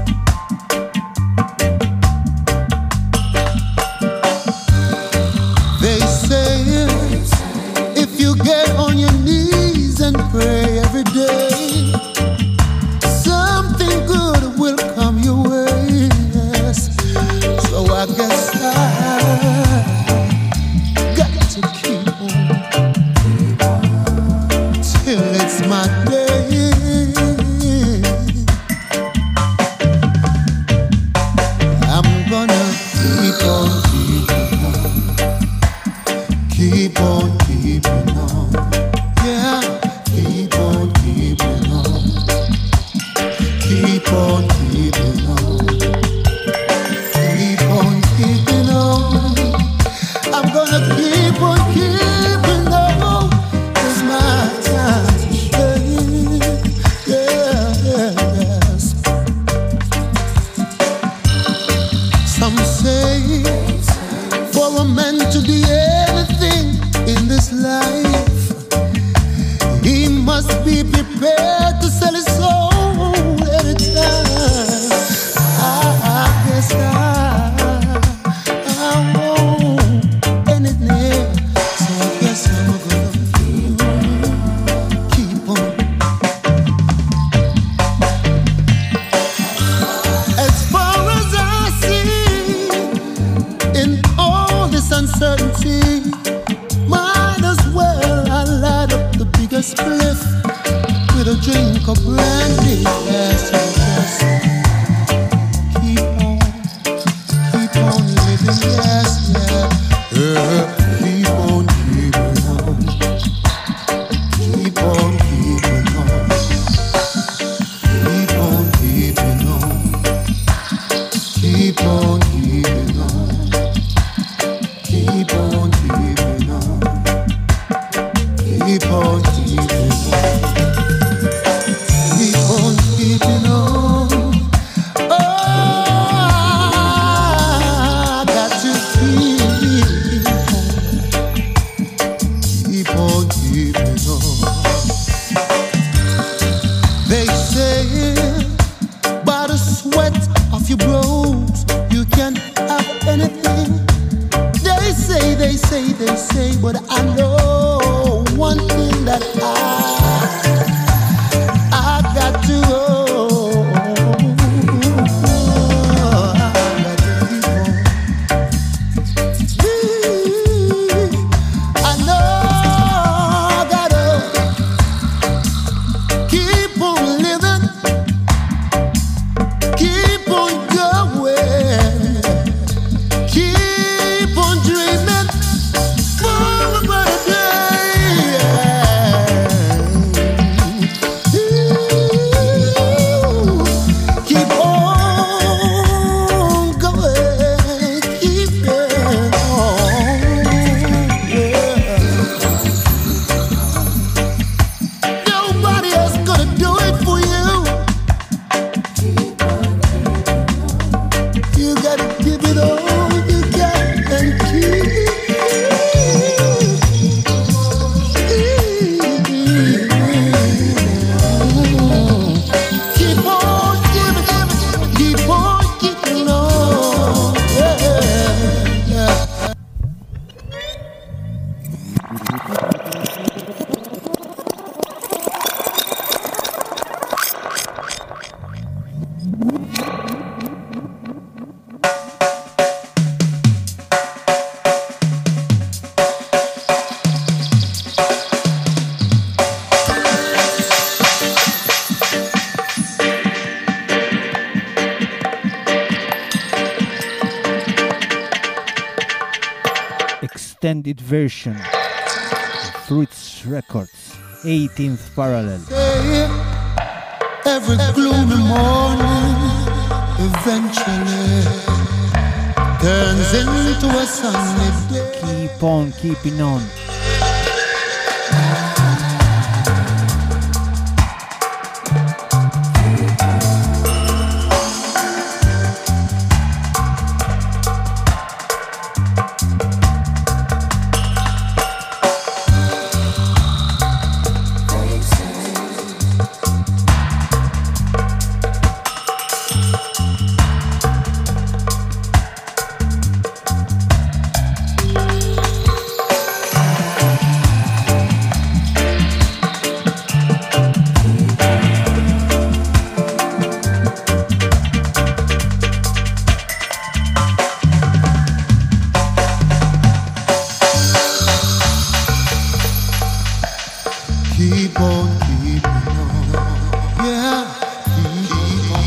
They say if you get on your knees and pray every day, something good will come your way. Yes. So I guess I got to keep on till it's my day. I'm gonna keep on keep on keeping on. Yeah, keep on keeping on. Keep on keeping on. Keep on keeping on. I'm gonna keep on keeping on. It's my time to shine. Yeah, yeah, yes. Some say for a man to be anything in this life, he must be prepared to sell his soul anytime. extended version. Fruits Records, eighteenth Parallel. Every gloomy morning eventually turns into a sunny day. Keep on keeping on. Keep on keeping on, yeah, keep on.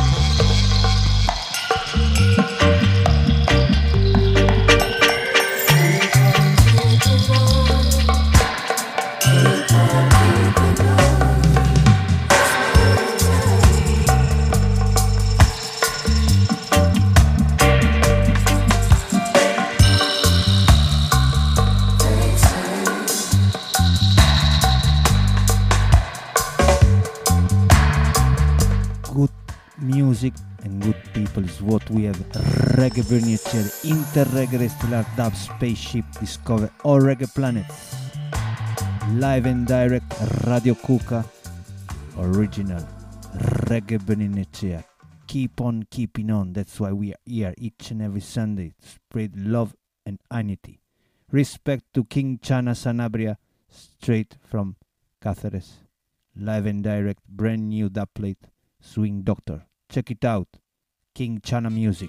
Good music and good people is what we have. Reggae Vernier, Inter-Reggae Stellar Dub Spaceship, discover all reggae planets. Live and direct, Radio Kuka, original Reggae Vernier. Keep on keeping on, that's why we are here each and every Sunday to spread love and unity. Respect to King Chana Sanabria, straight from Cáceres. Live and direct, brand new dub plate. Swing Doctor. Check it out. King Chana Music.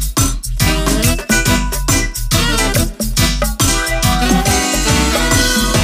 Keep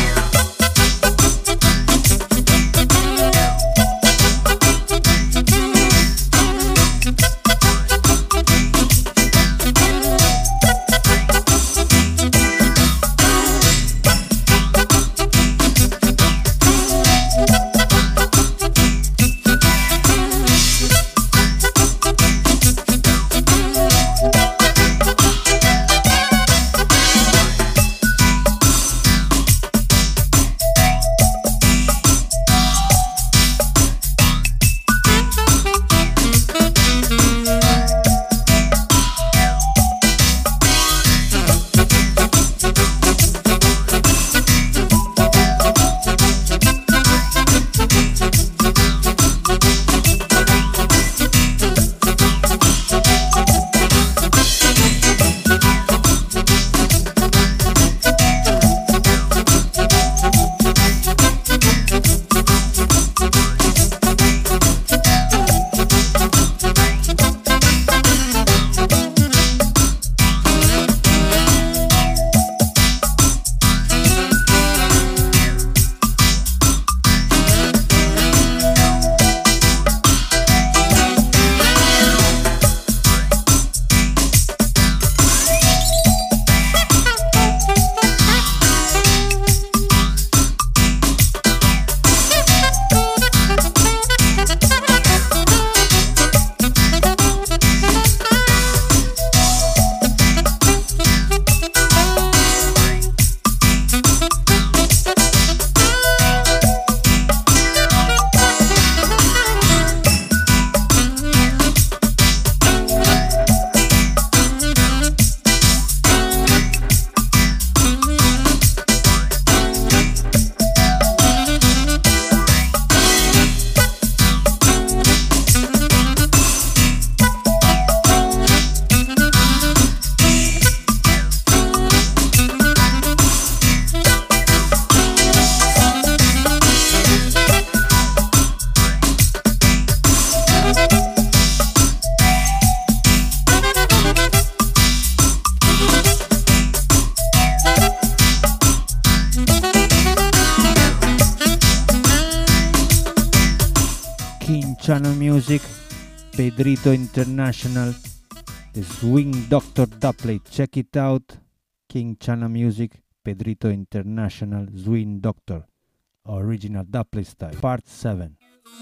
Channel Music, Pedrito International, the Swing Doctor Dubplate. Check it out. King Channel Music, Pedrito International, Swing Doctor, original dubplate style, part seven.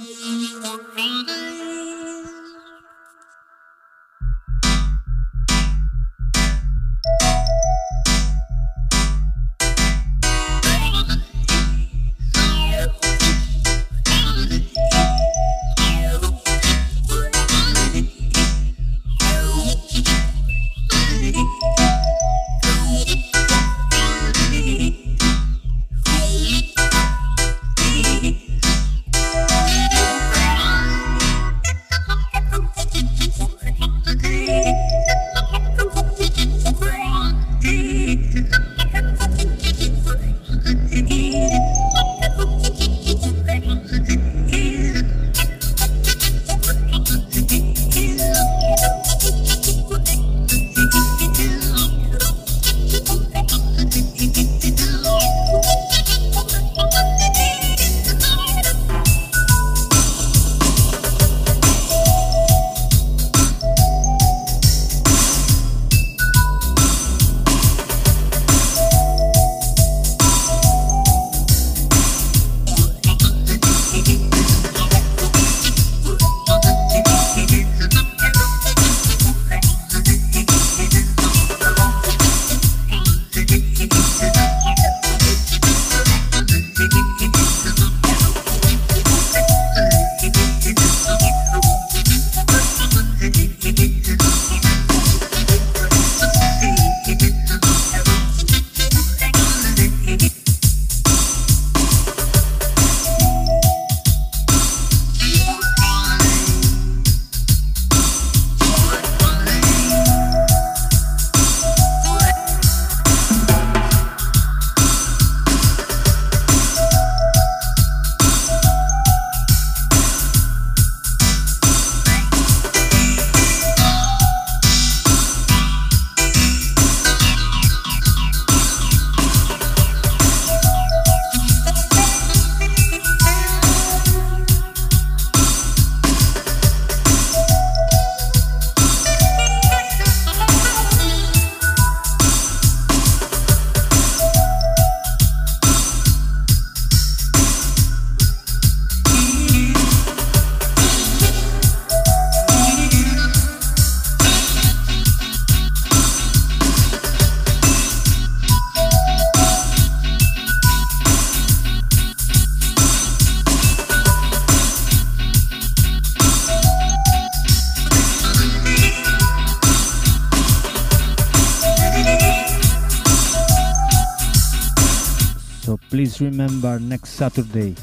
Please remember next Saturday,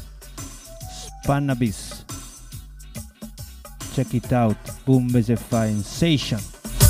Spanabis. Check it out, Boom Bezefai Sensation.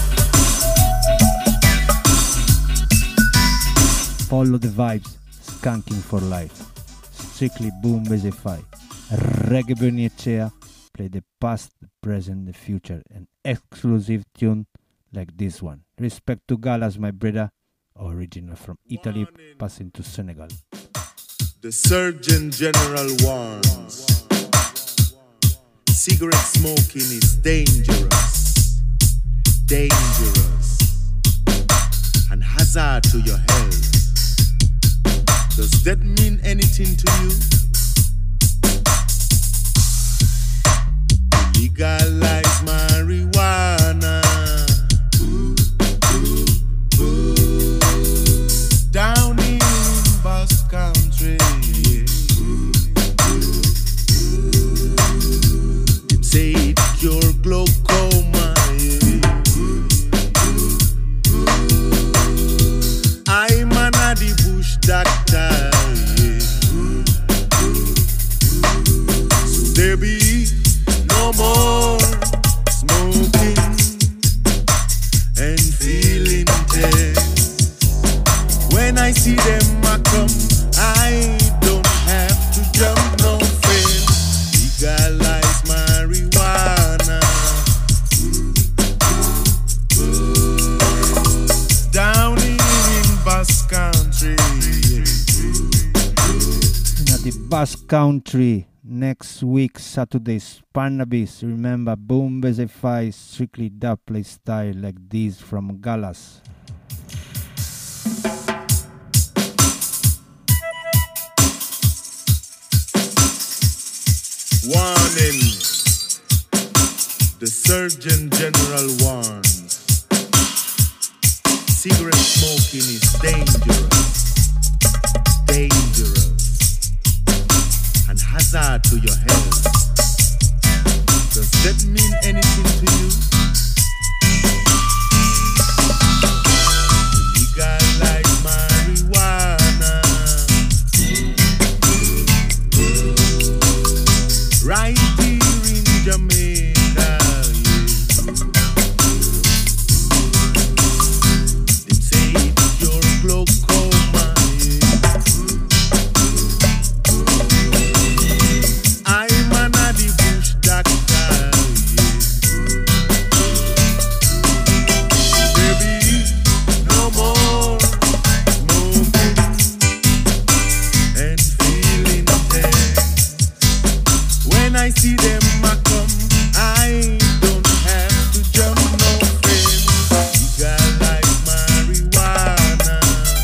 Follow the vibes, skanking for life. Strictly Boom Bezefai. Reggae Bernichea, play the past, the present, the future, an exclusive tune like this one. Respect to Galas, my brother, original from Italy, passing to Senegal. The Surgeon General warns, cigarette smoking is dangerous, dangerous, and hazard to your health. Does that mean anything to you? Legalize marijuana. Ooh, ooh, ooh. Down in Basque Country. Say it cure glaucoma. I'm an Addy Bush doctor. So there be no more smoking and feeling dead. When I see them I come, I don't have to jump no fence. Legalize marijuana. Down in Basque Country. In the Basque Country, Next week, Saturday, Sparnabis. Remember, Boom Bezify, strictly dub play style like these from Galas. Warning. The Surgeon General warns. Cigarette smoking is dangerous. Dangerous. And hazard to your health. Does that mean anything to you? Legalize marijuana. Right here in Jamaica, yeah. They say it's your glaucoma, yeah. I'm an Adi Bush doctor, yeah. Baby, no more smoking and feeling dead. When I see them a come, I don't have to jump no fence. Legalize marijuana.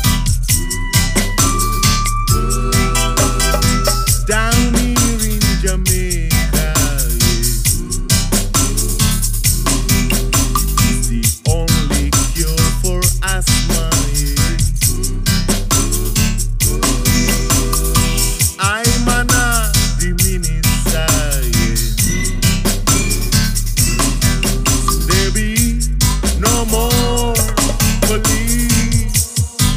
Down here in Jamaica, yeah. It's the only cure for asthma, yeah. I'm an the minister, yeah. There be no more police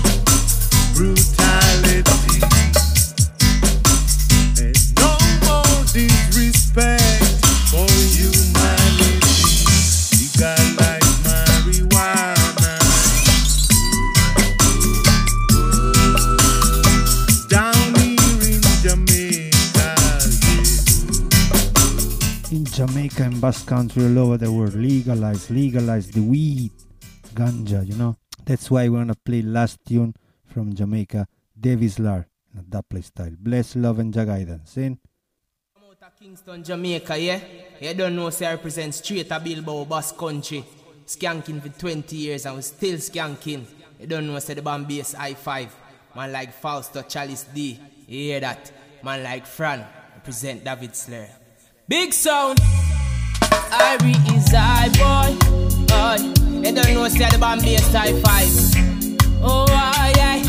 brutality and no more disrespect for humanity. Legalize marijuana. Down here in Jamaica, yeah. In Jamaica and Basque Country, all over the world, legalize, legalize the weed, ganja, you know. That's why we're gonna play last tune from Jamaica, Davis Lar, in a dub play style. Bless, love, and guidance. In I'm out of Kingston, Jamaica, yeah? You don't know, say I represent straight a Bilbao, Basque Country. Skanking for twenty years and we still skanking. You don't know, say the Bambies I five. Man like Fausto, Chalice D. You hear that? Man like Fran, represent David Slayer. Big sound. Irie is I boy. Oh, you don't know, say the Bambies I five. Oh, ah, yeah.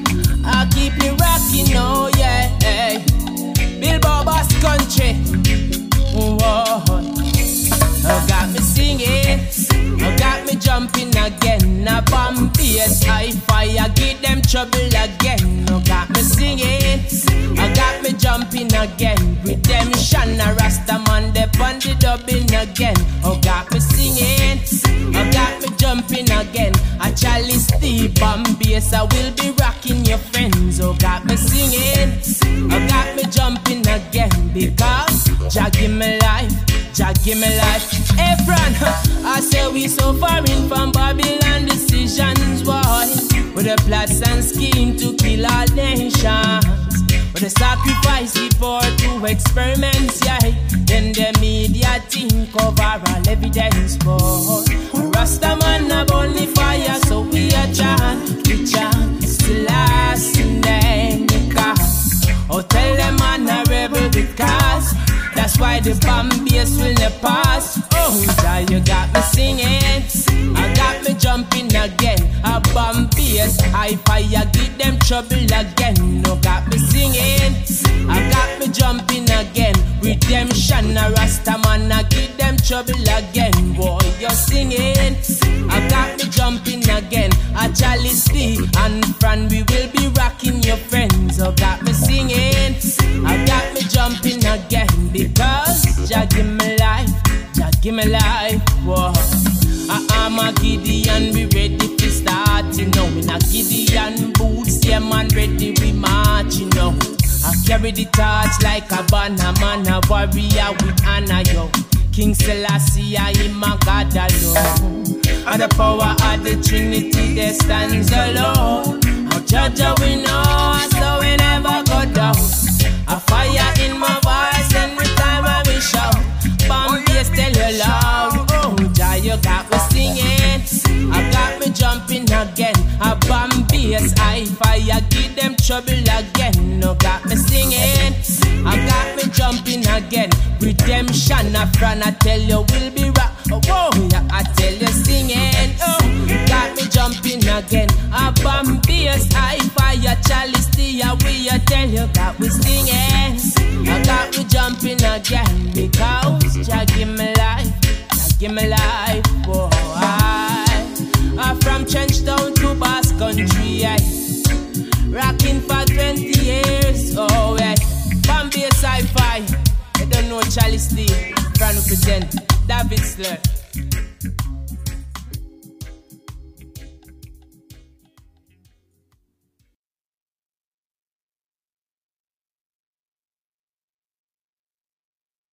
I keep it rocking, oh, yeah. Hey. Bilbao, Basque Country. Oh, oh. Oh, got me singing, oh, got me jumping again. A Bambies high fire, give them trouble again. Oh, got me singing, oh, got me jumping again. Redemption, a Rasta man, they on the dubbing again. Oh, got me singing, oh, got me jumping again. A Chalice D, Bambies, I will be rocking your friends. Oh, got me singing, oh, got me jumping again. Because Jah give me life, Jah give me life. Hey, Fran, I say we so far in from Babylon decisions, boy. With a plots and scheme to kill our nations. With a sacrifice before two experiments, yeah. Then the media think cover all evidence, boy. Rasta man have only fire, so we a chant, we chant. Still last name, oh, tell them man a rebel because that's why the Bambies will not pass. Oh, Jah, you got me singing, I got me jumping again. A Bambies high fire, give them trouble again. No, got me singing, I got me jumping again. Redemption, a Rasta man, I give them trouble again. Boy, you're singing, I got me jumping again. A Chalice D and Fran, we will be rocking your friends. Oh, got me singing, I got me jumping again. Because Jah give me life, Jah give me life. Whoa. I am a Gideon, we ready to start, you know. In a Gideon boots, yeah man, ready we march, you know. I carry the torch like a banner man, a warrior with honor, yo. King Selassie, I am a God alone. And the power of the Trinity, there stands alone. Our judge we know, so we never go down. A fire in my voice, along. Oh, Jah, you got me singing. I got me jumping again. A bomb bass, high fire, give them trouble again. No, got me singing. I got me jumping again. Redemption, a friend, I tell you, we'll be rock. Oh, whoa, yeah, I tell you, singing. Oh, got me jumping again. A bomb bass, high fire, chalice, tea, we I tell you, got me singing. I got me jumping again because Jah give me life, Jah give me life, boy. I'm from Trenchtown to Bass Country, eh. Rocking for twenty years, oh yeah. Bombay sci-fi, I don't know Charlie Steve, trying to present David Slur.